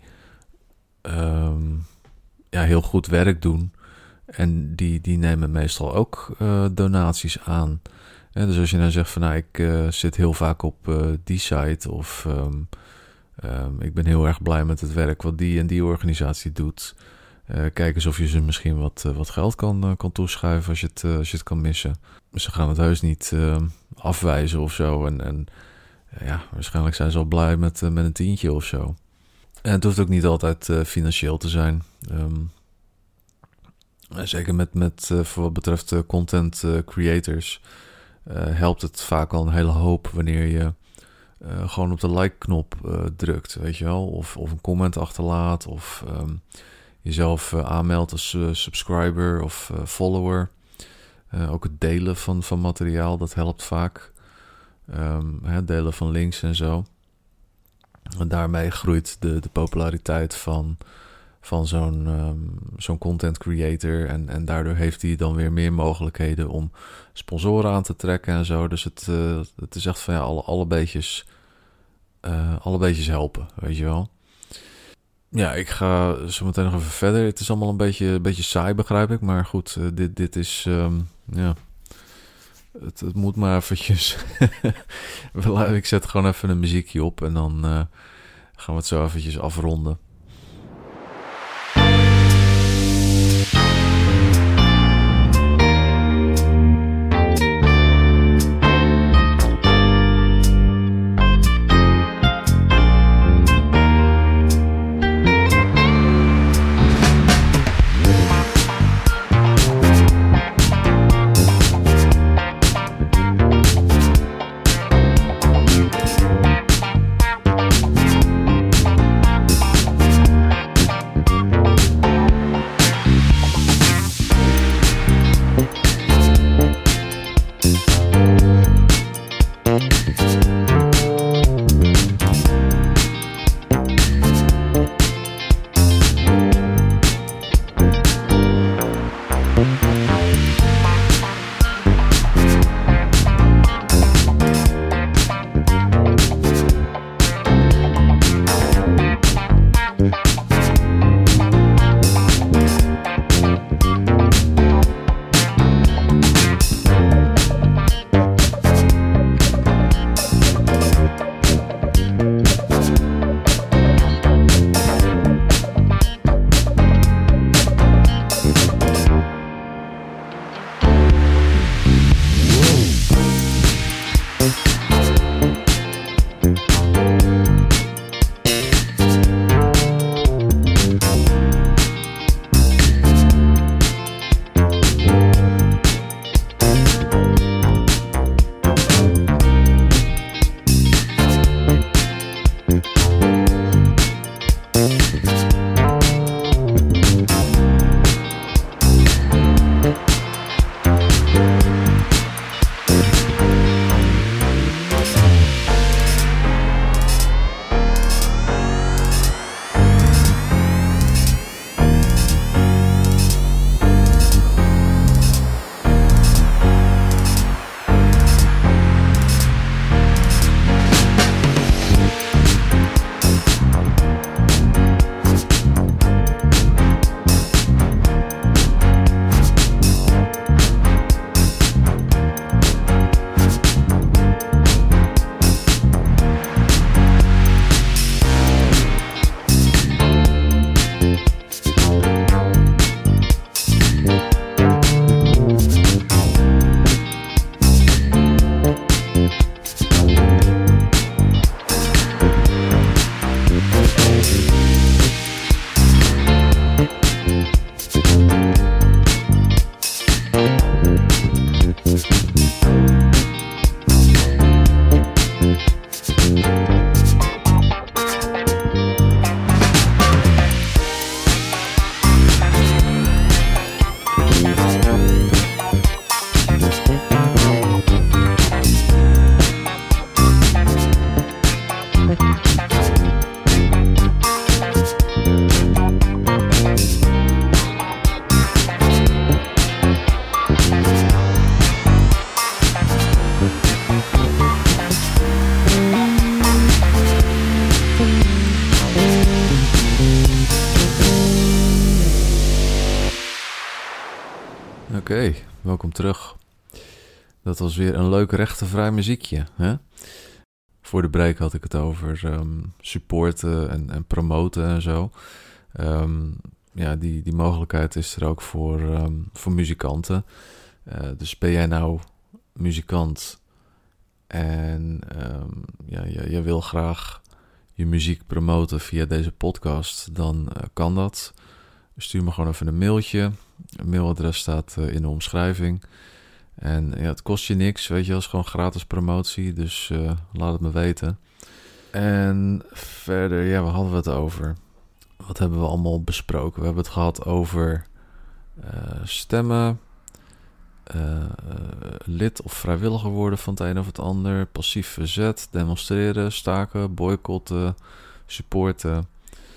um, ja, heel goed werk doen. En die, die nemen meestal ook uh, donaties aan. Ja, dus als je nou zegt van nou, ik uh, zit heel vaak op uh, die site of um, um, ik ben heel erg blij met het werk wat die en die organisatie doet. Uh, kijk eens of je ze misschien wat, uh, wat geld kan, uh, kan toeschuiven als je, het, uh, als je het kan missen. Ze gaan het heus niet uh, afwijzen of zo. En, en uh, ja, waarschijnlijk zijn ze al blij met, uh, met een tientje of zo. En het hoeft ook niet altijd uh, financieel te zijn. Um, zeker met, met uh, voor wat betreft uh, content uh, creators... Uh, helpt het vaak al een hele hoop wanneer je uh, gewoon op de like-knop uh, drukt, weet je wel. Of, of een comment achterlaat, of um, jezelf uh, aanmeldt als uh, subscriber of uh, follower. Uh, ook het delen van, van materiaal, dat helpt vaak. Um, het delen van links en zo. En daarmee groeit de, de populariteit van... van zo'n, um, zo'n content creator. En, en daardoor heeft hij dan weer meer mogelijkheden om sponsoren aan te trekken en zo. Dus het, uh, het is echt van ja, alle, alle beetjes, uh, alle beetjes helpen, weet je wel. Ja, ik ga zo meteen nog even verder. Het is allemaal een beetje, een beetje saai, begrijp ik. Maar goed, uh, dit, dit is, um, ja... Het, het moet maar eventjes... ik zet gewoon even een muziekje op en dan uh, gaan we het zo eventjes afronden. Oké, okay, welkom terug. Dat was weer een leuk rechtenvrij muziekje, hè? Voor de break had ik het over um, supporten en, en promoten en zo. Um, ja, die, die mogelijkheid is er ook voor, um, voor muzikanten. Uh, dus ben jij nou muzikant en um, ja, je, je wil graag je muziek promoten via deze podcast, dan uh, kan dat. Stuur me gewoon even een mailtje. Een mailadres staat uh, in de omschrijving. En ja, het kost je niks, weet je, het is gewoon gratis promotie. Dus uh, laat het me weten. En verder, ja, waar hadden we het over? Wat hebben we allemaal besproken? We hebben het gehad over uh, stemmen, uh, uh, lid of vrijwilliger worden van het een of het ander, passief verzet, demonstreren, staken, boycotten, supporten,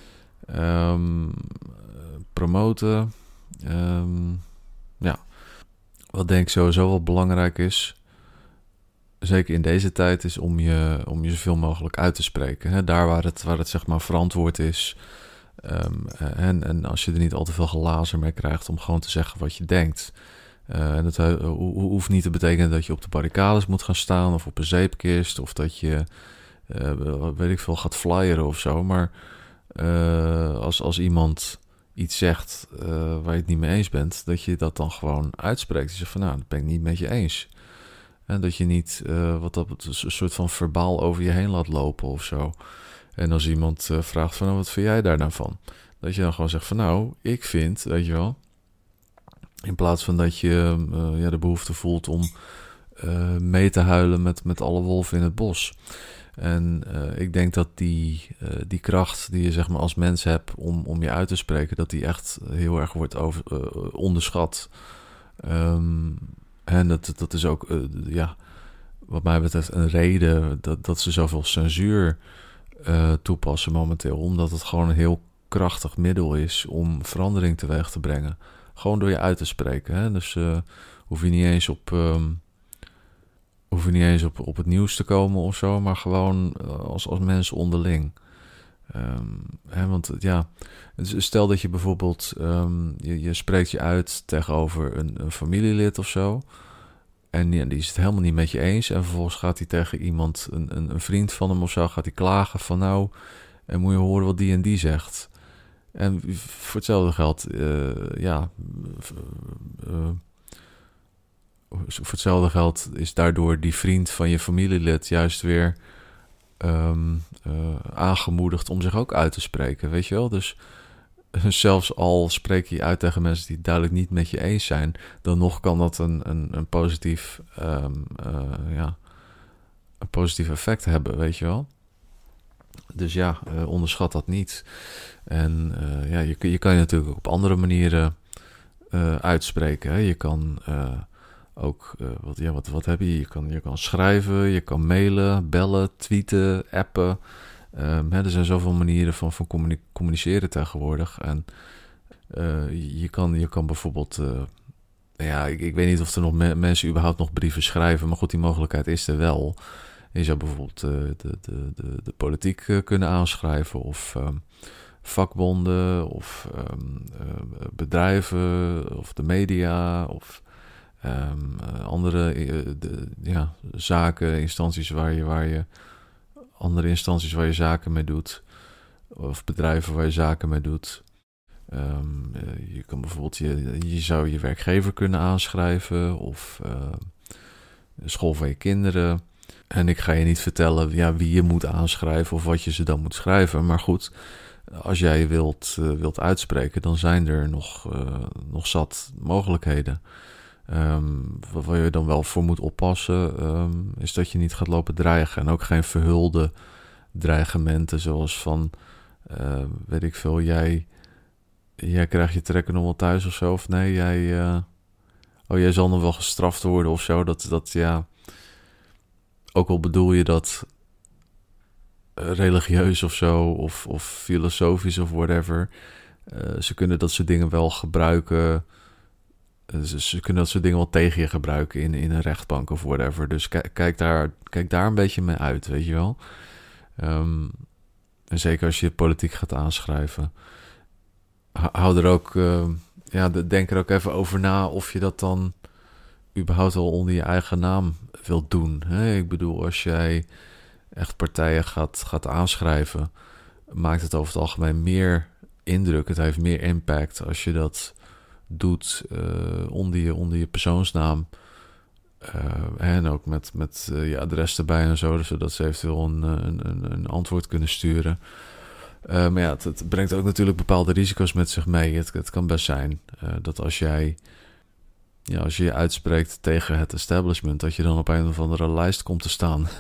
um, promoten. Um, ja, wat denk ik sowieso wel belangrijk is, zeker in deze tijd, is om je, om je zoveel mogelijk uit te spreken. Hè? Daar waar het, waar het zeg maar verantwoord is. Um, en, en als je er niet al te veel glazer mee krijgt om gewoon te zeggen wat je denkt. Uh, en dat ho- ho- hoeft niet te betekenen dat je op de barricades moet gaan staan of op een zeepkist of dat je, uh, weet ik veel, gaat flyeren of zo. Maar uh, als, als iemand iets zegt uh, waar je het niet mee eens bent, dat je dat dan gewoon uitspreekt. Je zegt van, nou, dat ben ik niet met je eens. En dat je niet uh, wat dat een soort van verbaal over je heen laat lopen of zo. En als iemand uh, vraagt van, nou, wat vind jij daar nou van? Dat je dan gewoon zegt van, nou, ik vind, weet je wel, in plaats van dat je uh, ja, de behoefte voelt om uh, mee te huilen met, met alle wolven in het bos. En uh, ik denk dat die, uh, die kracht die je zeg maar als mens hebt om, om je uit te spreken, dat die echt heel erg wordt over, uh, onderschat. Um, en dat, dat is ook, uh, ja, wat mij betreft een reden dat, dat ze zoveel censuur uh, toepassen momenteel. Omdat het gewoon een heel krachtig middel is om verandering teweeg te brengen. gewoon door je uit te spreken. Hè? Dus uh, hoef je niet eens op... Um, hoef je niet eens op, op het nieuws te komen of zo, maar gewoon als, als mensen onderling. Um, hè, want ja, stel dat je bijvoorbeeld, um, je, je spreekt je uit tegenover een, een familielid of zo, en die, die is het helemaal niet met je eens, en vervolgens gaat hij tegen iemand, een, een, een vriend van hem of zo, gaat hij klagen van nou, en moet je horen wat die en die zegt. En voor hetzelfde geld, uh, ja, uh, voor hetzelfde geld is daardoor die vriend van je familielid juist weer um, uh, aangemoedigd om zich ook uit te spreken, weet je wel? Dus zelfs al spreek je uit tegen mensen die het duidelijk niet met je eens zijn, dan nog kan dat een, een, een positief, um, uh, ja, een positief effect hebben, weet je wel? Dus ja, uh, onderschat dat niet. En uh, ja, je, je kan je natuurlijk op andere manieren uh, uitspreken. Hè? Je kan uh, ook, uh, wat, ja, wat, wat heb je? Je kan, je kan schrijven, je kan mailen, bellen, tweeten, appen. Um, hè, er zijn zoveel manieren van, van communi- communiceren tegenwoordig. En uh, je, kan, je kan bijvoorbeeld... Uh, ja, ik, ik weet niet of er nog me- mensen überhaupt nog brieven schrijven. Maar goed, die mogelijkheid is er wel. Je zou bijvoorbeeld uh, de, de, de, de politiek uh, kunnen aanschrijven. Of um, vakbonden. Of um, uh, bedrijven. Of de media. Of um, uh, andere uh, de, ja, zaken, instanties waar je... Waar je andere instanties waar je zaken mee doet. Of bedrijven waar je zaken mee doet. Um, je kan bijvoorbeeld... Je, je zou je werkgever kunnen aanschrijven. Of uh, de school van je kinderen. En ik ga je niet vertellen ja, wie je moet aanschrijven. Of wat je ze dan moet schrijven. Maar goed, als jij je wilt, uh, wilt uitspreken, dan zijn er nog, uh, nog zat mogelijkheden. Um, waar je dan wel voor moet oppassen, um, is dat je niet gaat lopen dreigen. En ook geen verhulde dreigementen, zoals van, uh, weet ik veel, jij, jij krijgt je trekken nog wel thuis of zo. Of nee, jij, uh, oh, jij zal nog wel gestraft worden of zo. Dat, dat ja, ook al bedoel je dat religieus of zo, of, of filosofisch of whatever. Uh, ze kunnen dat soort dingen wel gebruiken. Ze, ze kunnen dat soort dingen wel tegen je gebruiken in, in een rechtbank of whatever. Dus k- kijk, daar, kijk daar een beetje mee uit, weet je wel. Um, en zeker als je politiek gaat aanschrijven. Hou er ook, uh, ja, denk er ook even over na of je dat dan überhaupt wel onder je eigen naam wilt doen. Hè? Ik bedoel, als jij echt partijen gaat, gaat aanschrijven, maakt het over het algemeen meer indruk. Het heeft meer impact als je dat doet uh, onder, je, onder je persoonsnaam. Uh, en ook met, met uh, je adres erbij en zo, zodat ze eventueel een, een, een antwoord kunnen sturen. Uh, maar ja, het, het brengt ook natuurlijk bepaalde risico's met zich mee. Het, het kan best zijn uh, dat als jij ja, als je je uitspreekt tegen het establishment, dat je dan op een of andere lijst komt te staan.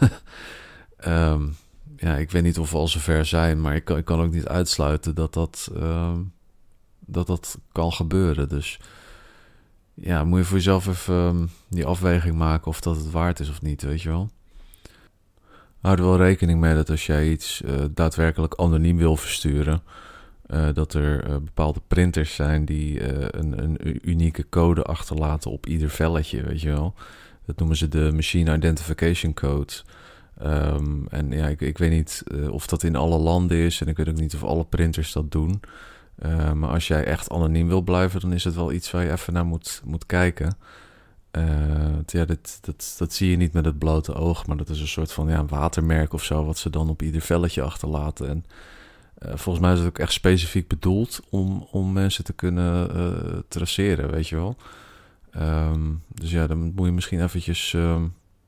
um, ja, ik weet niet of we al zover zijn, maar ik kan, ik kan ook niet uitsluiten dat dat, uh, dat dat kan gebeuren. Dus ja, moet je voor jezelf even um, die afweging maken of dat het waard is of niet, weet je wel. Houd er wel rekening mee dat als jij iets uh, daadwerkelijk anoniem wil versturen, uh, dat er uh, bepaalde printers zijn die uh, een, een unieke code achterlaten op ieder velletje, weet je wel. Dat noemen ze de Machine Identification Code. Um, en ja, ik, ik weet niet uh, of dat in alle landen is en ik weet ook niet of alle printers dat doen. Uh, maar als jij echt anoniem wil blijven, dan is het wel iets waar je even naar moet, moet kijken. Uh, ja, dit, dat, dat zie je niet met het blote oog, maar dat is een soort van ja, watermerk of zo, wat ze dan op ieder velletje achterlaten. En uh, volgens mij is het ook echt specifiek bedoeld om, om mensen te kunnen uh, traceren, weet je wel. Um, dus ja, dan moet je misschien eventjes, uh,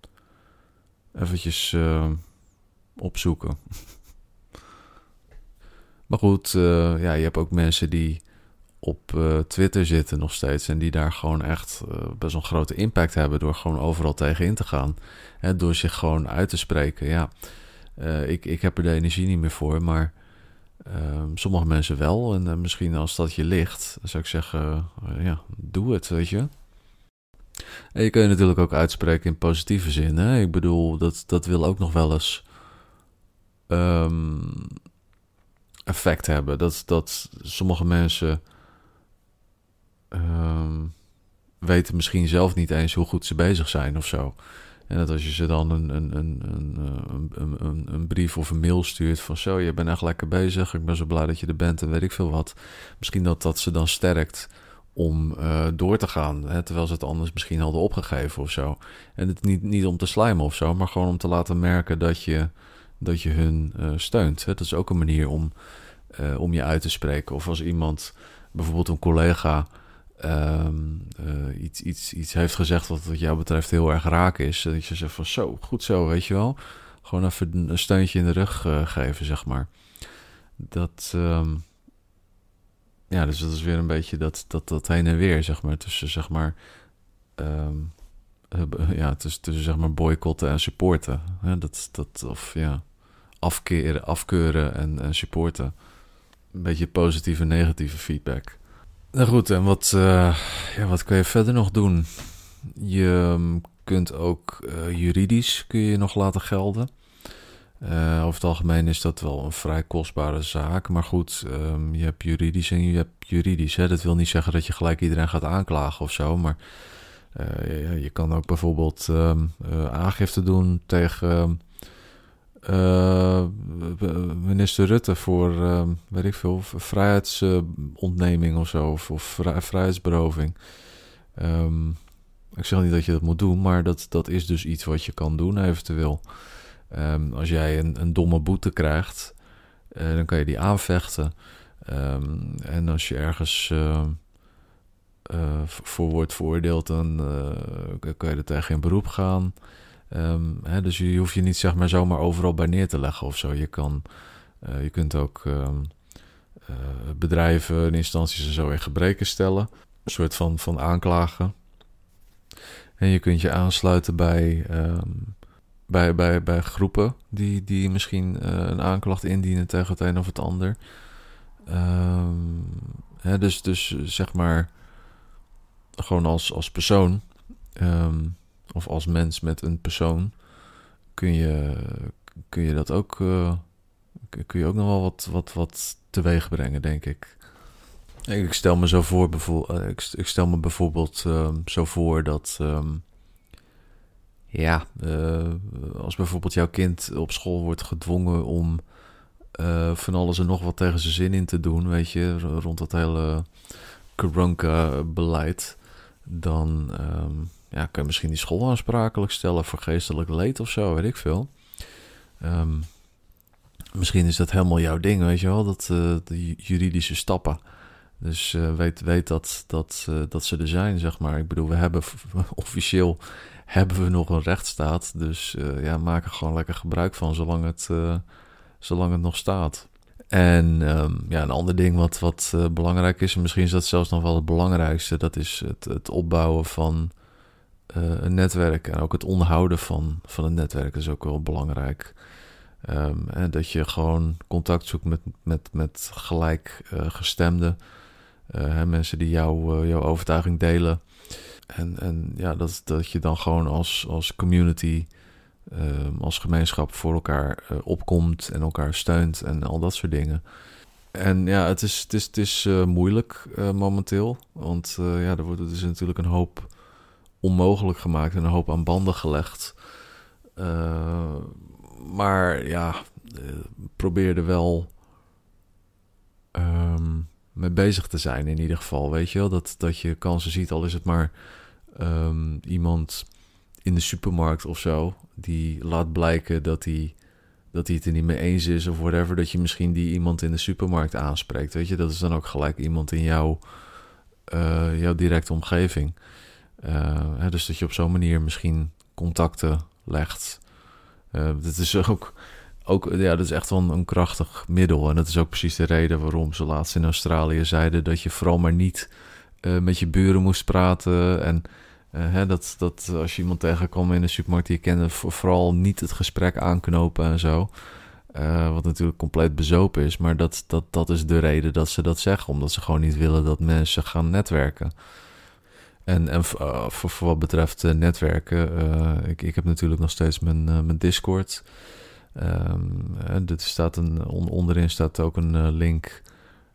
eventjes uh, opzoeken. Maar goed, uh, ja, je hebt ook mensen die op uh, Twitter zitten nog steeds en die daar gewoon echt uh, best wel een grote impact hebben door gewoon overal tegen in te gaan. Hè, door zich gewoon uit te spreken. Ja, uh, ik, ik heb er de energie niet meer voor, maar uh, sommige mensen wel. En uh, misschien als dat je ligt, dan zou ik zeggen, uh, ja, doe het, weet je. En je kun je natuurlijk ook uitspreken in positieve zin. Hè? Ik bedoel, dat, dat wil ook nog wel eens um, effect hebben. Dat, dat sommige mensen um, weten misschien zelf niet eens hoe goed ze bezig zijn of zo. En dat als je ze dan een, een, een, een, een, een, een brief of een mail stuurt van zo, je bent echt lekker bezig, ik ben zo blij dat je er bent en weet ik veel wat. Misschien dat dat ze dan sterkt om uh, door te gaan, hè, terwijl ze het anders misschien hadden opgegeven of zo. En het niet, niet om te slijmen of zo, maar gewoon om te laten merken dat je, dat je hun uh, steunt. Hè. Dat is ook een manier om, uh, om je uit te spreken. Of als iemand, bijvoorbeeld een collega, Um, uh, iets, iets, iets heeft gezegd wat wat jou betreft heel erg raak is. Dat je zegt van zo, goed zo, weet je wel. Gewoon even een steuntje in de rug uh, geven, zeg maar. Dat, um, ja, dus dat is weer een beetje dat, dat, dat heen en weer, zeg maar. Tussen, zeg maar, um, uh, ja, tussen, tussen, zeg maar, boycotten en supporten. Hè? Dat, dat, of ja, afkeren, afkeuren en, en supporten. Een beetje positieve en negatieve feedback. Nou goed, en wat, uh, ja, wat kun je verder nog doen? Je um, kunt ook uh, juridisch kun je nog laten gelden. Uh, over het algemeen is dat wel een vrij kostbare zaak. Maar goed, um, je hebt juridisch en je hebt juridisch. Hè? Dat wil niet zeggen dat je gelijk iedereen gaat aanklagen of zo. Maar uh, ja, je kan ook bijvoorbeeld um, uh, aangifte doen tegen Uh, minister Rutte voor, uh, weet ik veel, vrijheidsontneming uh, of zo, of, of vrij, vrijheidsberoving. Um, ik zeg niet dat je dat moet doen, maar dat, dat is dus iets wat je kan doen eventueel. Um, als jij een, een domme boete krijgt, uh, dan kan je die aanvechten. Um, en als je ergens uh, uh, voor wordt veroordeeld, dan uh, kan je er tegen in beroep gaan. Um, hè, dus je, je hoeft je niet zeg maar zomaar overal bij neer te leggen of zo. Je, kan, uh, je kunt ook um, uh, bedrijven en instanties en zo in gebreken stellen. Een soort van, van aanklagen. En je kunt je aansluiten bij, um, bij, bij, bij groepen die, die misschien uh, een aanklacht indienen tegen het een of het ander. Um, hè, dus, dus zeg maar gewoon als, als persoon... Um, of als mens met een persoon kun je, kun je dat ook, uh, kun je ook nog wel wat, wat, wat teweeg brengen, denk ik. Ik stel me zo voor, bijvoorbeeld, ik, ik stel me bijvoorbeeld um, zo voor dat, um, ja, uh, als bijvoorbeeld jouw kind op school wordt gedwongen om uh, van alles en nog wat tegen zijn zin in te doen, weet je, rond dat hele Karanka-beleid, dan... Um, Ja, kun je misschien die school aansprakelijk stellen voor geestelijk leed of zo, weet ik veel. Um, misschien is dat helemaal jouw ding, weet je wel, dat, uh, de juridische stappen. Dus uh, weet, weet dat, dat, uh, dat ze er zijn, zeg maar. Ik bedoel, we hebben officieel hebben we nog een rechtsstaat, dus uh, ja, maak er gewoon lekker gebruik van, zolang het, uh, zolang het nog staat. En um, ja, een ander ding wat, wat uh, belangrijk is, en misschien is dat zelfs nog wel het belangrijkste, dat is het, het opbouwen van Uh, een netwerk en ook het onderhouden van, van een netwerk is ook wel belangrijk. Um, en dat je gewoon contact zoekt met, met, met gelijkgestemden. Uh, uh, mensen die jou, uh, jouw overtuiging delen. En, en ja, dat, dat je dan gewoon als, als community, uh, als gemeenschap voor elkaar uh, opkomt en elkaar steunt en al dat soort dingen. En ja, het is, het is, het is uh, moeilijk uh, momenteel. Want uh, ja, er wordt dus natuurlijk een hoop onmogelijk gemaakt en een hoop aan banden gelegd. Uh, maar ja, uh, probeer er wel um, mee bezig te zijn in ieder geval. Weet je wel, dat, dat je kansen ziet, al is het maar um, iemand in de supermarkt of zo, die laat blijken dat hij, dat hij het er niet mee eens is of whatever, dat je misschien die iemand in de supermarkt aanspreekt. Weet je, dat is dan ook gelijk iemand in jouw, uh, jouw directe omgeving. Uh, hè, dus dat je op zo'n manier misschien contacten legt. Uh, dat is ook, ook ja, dat is echt wel een, een krachtig middel. En dat is ook precies de reden waarom ze laatst in Australië zeiden dat je vooral maar niet uh, met je buren moest praten. En uh, hè, dat, dat als je iemand tegenkwam in de supermarkt die je kende, vooral niet het gesprek aanknopen en zo. Uh, wat natuurlijk compleet bezopen is. Maar dat, dat, dat is de reden dat ze dat zeggen. Omdat ze gewoon niet willen dat mensen gaan netwerken. En, en uh, voor, voor wat betreft uh, netwerken, uh, ik, ik heb natuurlijk nog steeds mijn, uh, mijn Discord. Um, uh, dit staat een, on, onderin staat ook een uh, link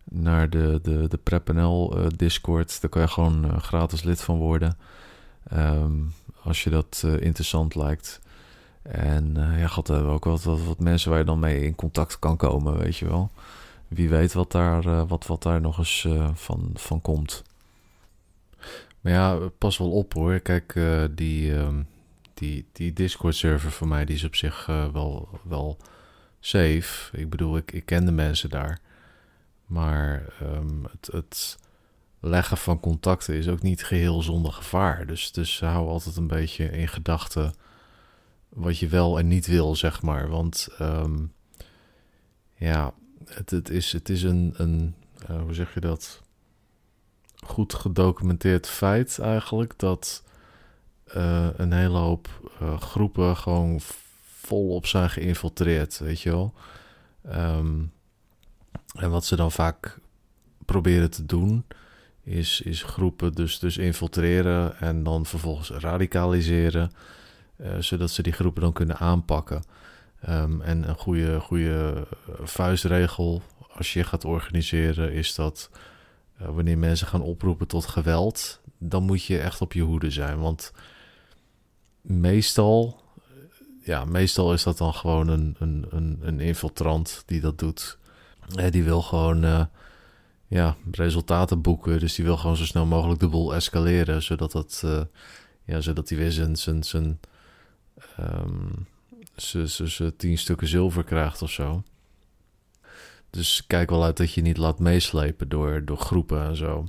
naar de, de, de PrepNL uh, Discord. Daar kan je gewoon uh, gratis lid van worden. Um, als je dat uh, interessant lijkt. En uh, ja, god, hebben we ook wat, wat, wat mensen waar je dan mee in contact kan komen, weet je wel. Wie weet wat daar, uh, wat, wat daar nog eens uh, van, van komt. Maar ja, pas wel op hoor. Kijk, uh, die, um, die, die Discord-server van mij, die is op zich uh, wel, wel safe. Ik bedoel, ik, ik ken de mensen daar. Maar um, het, het leggen van contacten is ook niet geheel zonder gevaar. Dus, dus hou altijd een beetje in gedachten wat je wel en niet wil, zeg maar. Want um, ja, het, het is, het is een, een uh, hoe zeg je dat, goed gedocumenteerd feit eigenlijk, dat uh, een hele hoop uh, groepen gewoon volop zijn geïnfiltreerd, weet je wel. Um, en wat ze dan vaak proberen te doen, is, is groepen dus, dus infiltreren en dan vervolgens radicaliseren, uh, zodat ze die groepen dan kunnen aanpakken. Um, en een goede, goede vuistregel als je gaat organiseren is dat uh, wanneer mensen gaan oproepen tot geweld, dan moet je echt op je hoede zijn. Want meestal, ja, meestal is dat dan gewoon een, een, een, een infiltrant die dat doet. Uh, die wil gewoon uh, ja, resultaten boeken. Dus die wil gewoon zo snel mogelijk de boel escaleren, zodat dat, uh, ja, zodat hij weer zijn, zijn, zijn um, ze, ze, ze tien stukken zilver krijgt of zo. Dus kijk wel uit dat je niet laat meeslepen door, door groepen en zo.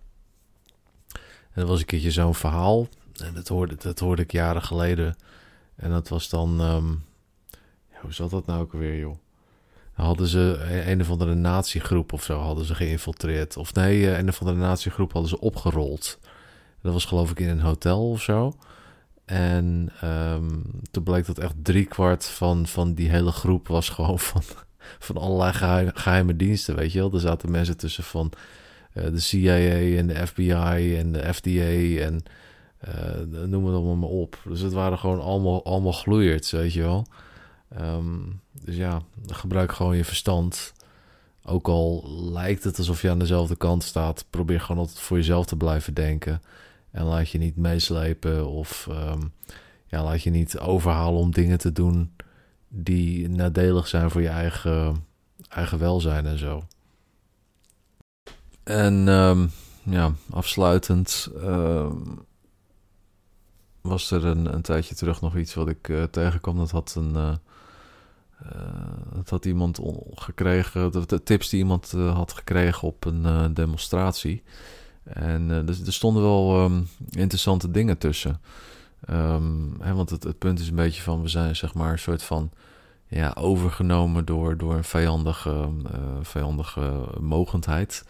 En er was een keertje zo'n verhaal. En dat hoorde, dat hoorde ik jaren geleden. En dat was dan... Um, ja, hoe zat dat nou ook weer, joh? Dan hadden ze een of andere natiegroep of zo hadden ze geïnfiltreerd. Of nee, een of andere natiegroep hadden ze opgerold. Dat was geloof ik in een hotel of zo. En um, toen bleek dat echt driekwart van, van die hele groep was gewoon van, van allerlei geheime, geheime diensten, weet je wel. Er zaten mensen tussen van uh, de C I A en de F B I en de F D A en uh, noem het allemaal maar op. Dus het waren gewoon allemaal, allemaal gloeierds, weet je wel. Um, dus ja, gebruik gewoon je verstand. Ook al lijkt het alsof je aan dezelfde kant staat, probeer gewoon altijd voor jezelf te blijven denken. En laat je niet meeslepen of um, ja, laat je niet overhalen om dingen te doen die nadelig zijn voor je eigen, eigen welzijn en zo. En um, ja, afsluitend um, was er een, een tijdje terug nog iets wat ik uh, tegenkwam. Dat had een uh, uh, dat had iemand gekregen, de, de tips die iemand uh, had gekregen op een uh, demonstratie. En uh, er, er stonden wel um, interessante dingen tussen. Um, hè, want het, het punt is een beetje van, we zijn zeg maar een soort van ja, overgenomen door, door een vijandige, uh, vijandige mogendheid.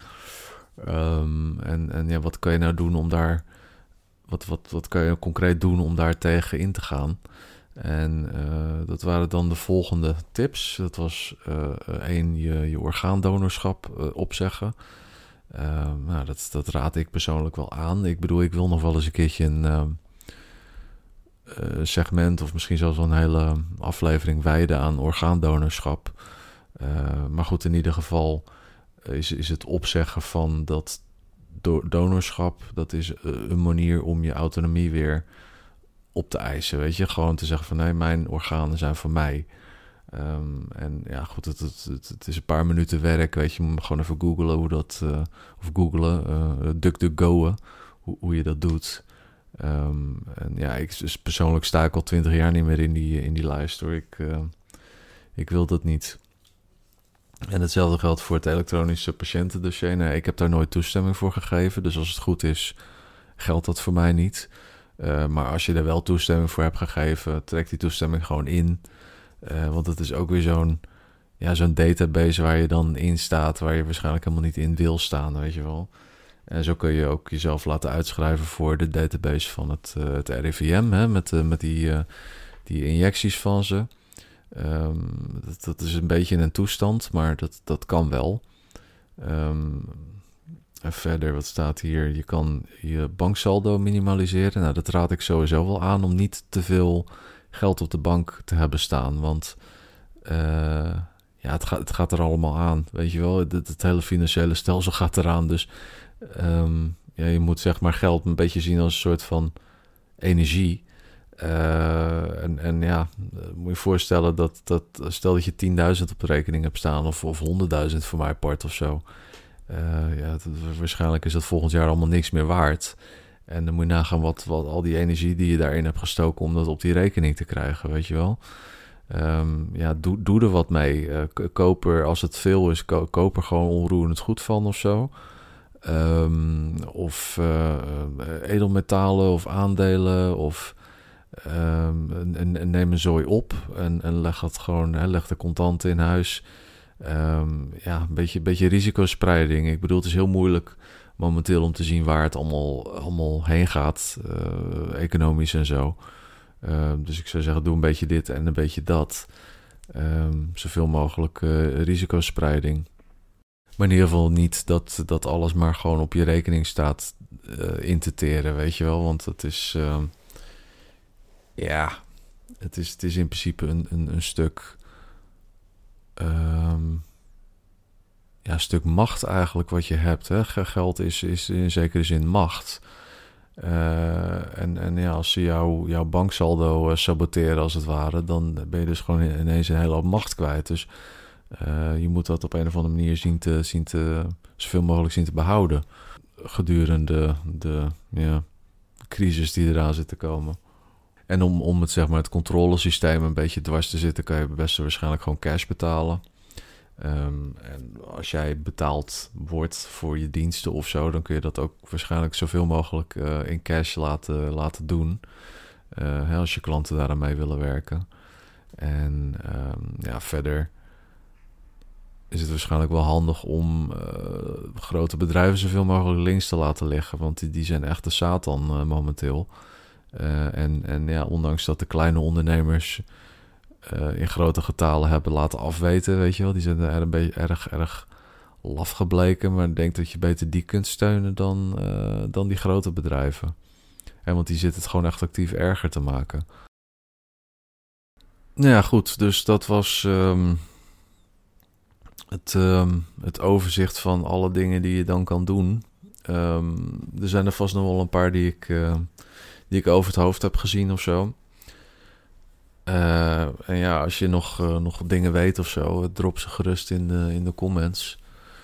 Um, en, en ja, wat kan je nou doen om daar, wat, wat, wat kan je concreet doen om daar tegen in te gaan? En uh, dat waren dan de volgende tips. Dat was uh, één, je, je orgaandonorschap uh, opzeggen. Uh, nou, dat, dat raad ik persoonlijk wel aan. Ik bedoel, ik wil nog wel eens een keertje een uh, uh, segment of misschien zelfs wel een hele aflevering wijden aan orgaandonorschap. Uh, maar goed, in ieder geval is, is het opzeggen van dat do- donorschap, dat is uh, een manier om je autonomie weer op te eisen, weet je. Gewoon te zeggen van, nee, mijn organen zijn van mij. Um, en ja, goed, het, het, het, het is een paar minuten werk, weet je. Je moet gewoon even googlen hoe dat, uh, of googlen, uh, DuckDuckGo'en, hoe, hoe je dat doet. Um, en ja, ik dus persoonlijk sta ik al twintig jaar niet meer in die, in die lijst, hoor. Ik, uh, ik wil dat niet. En hetzelfde geldt voor het elektronische patiëntendossier. Nee, ik heb daar nooit toestemming voor gegeven. Dus als het goed is, geldt dat voor mij niet. Uh, maar als je er wel toestemming voor hebt gegeven, trek die toestemming gewoon in. Uh, want het is ook weer zo'n, ja, zo'n database waar je dan in staat, waar je waarschijnlijk helemaal niet in wil staan, weet je wel. En zo kun je ook jezelf laten uitschrijven voor de database van het, uh, het R I V M, hè, met, uh, met die, uh, die injecties van ze. Um, dat, dat is een beetje in een toestand, maar dat, dat kan wel. Um, en verder, wat staat hier? Je kan je banksaldo minimaliseren. Nou, dat raad ik sowieso wel aan om niet te veel geld op de bank te hebben staan. Want uh, ja, het gaat, het gaat er allemaal aan, weet je wel. Het, het hele financiële stelsel gaat eraan. Dus um, ja, je moet zeg maar geld een beetje zien als een soort van energie. Uh, en, en ja, moet je voorstellen dat, dat stel dat je tienduizend op de rekening hebt staan of, of honderdduizend voor mijn part of zo. Uh, ja, het, waarschijnlijk is dat volgend jaar allemaal niks meer waard. En dan moet je nagaan wat, wat al die energie die je daarin hebt gestoken om dat op die rekening te krijgen, weet je wel. Um, ja, doe, doe er wat mee. Uh, koop er, als het veel is, ko- koop er gewoon onroerend goed van of zo. Um, of uh, edelmetalen of aandelen of um, en, en neem een zooi op en, en leg het gewoon, hè, leg de contanten in huis. Um, ja, een beetje, beetje risicospreiding. Ik bedoel, het is heel moeilijk momenteel om te zien waar het allemaal, allemaal heen gaat, uh, economisch en zo. Uh, dus ik zou zeggen, doe een beetje dit en een beetje dat. Um, zoveel mogelijk uh, risicospreiding. Maar in ieder geval niet dat, dat alles maar gewoon op je rekening staat uh, in te teren, weet je wel. Want het is, uh, ja, het is, het is in principe een, een, een stuk, um, ja, een stuk macht eigenlijk wat je hebt. Hè? Geld is, is in zekere zin macht. Uh, en, en ja, als ze jou, jouw banksaldo uh, saboteren als het ware, dan ben je dus gewoon ineens een hele hoop macht kwijt. Dus uh, je moet dat op een of andere manier zien te, zien te, zoveel mogelijk zien te behouden gedurende de ja, crisis die eraan zit te komen. En om, om het, zeg maar, het controlesysteem een beetje dwars te zitten, kan je best waarschijnlijk gewoon cash betalen. Um, en als jij betaald wordt voor je diensten of zo, dan kun je dat ook waarschijnlijk zoveel mogelijk uh, in cash laten, laten doen. Uh, hè, als je klanten daaraan mee willen werken. En um, ja, verder is het waarschijnlijk wel handig om uh, grote bedrijven zoveel mogelijk links te laten liggen. Want die, die zijn echt de Satan uh, momenteel. Uh, en, en ja, ondanks dat de kleine ondernemers Uh, in grote getalen hebben laten afweten, weet je wel. Die zijn er een beetje erg, erg laf gebleken. Maar ik denk dat je beter die kunt steunen dan, uh, dan die grote bedrijven. En want die zitten het gewoon echt actief erger te maken. Nou ja, goed. Dus dat was um, het, um, het overzicht van alle dingen die je dan kan doen. Um, er zijn er vast nog wel een paar die ik, uh, die ik over het hoofd heb gezien of zo. Uh, en ja, als je nog, uh, nog dingen weet of zo, drop ze gerust in de, in de comments.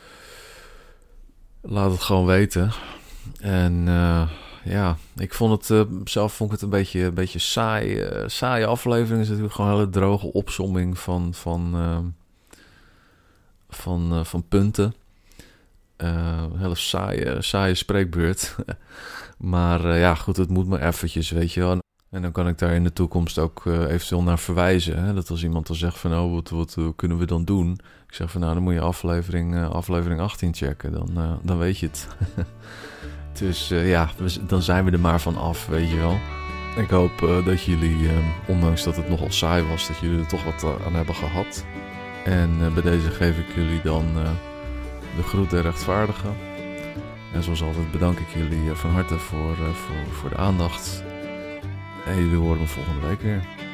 Laat het gewoon weten. En uh, ja, ik vond het uh, zelf vond ik het een beetje, een beetje saai. Uh, saaie aflevering. Het is natuurlijk gewoon een hele droge opsomming van, van, uh, van, uh, van punten. Uh, een hele saaie, saaie spreekbeurt. Maar uh, ja, goed, het moet maar eventjes, weet je wel. En dan kan ik daar in de toekomst ook uh, eventueel naar verwijzen. Hè? Dat als iemand dan zegt van, oh, wat, wat uh, kunnen we dan doen? Ik zeg van, nou, dan moet je aflevering, uh, aflevering achttien checken. Dan, uh, dan weet je het. Dus uh, ja, we, dan zijn we er maar van af, weet je wel. Ik hoop uh, dat jullie, uh, ondanks dat het nogal saai was, dat jullie er toch wat uh, aan hebben gehad. En uh, bij deze geef ik jullie dan uh, de groet der rechtvaardigen. En zoals altijd bedank ik jullie uh, van harte voor, uh, voor, voor de aandacht. En jullie horen me volgende week weer.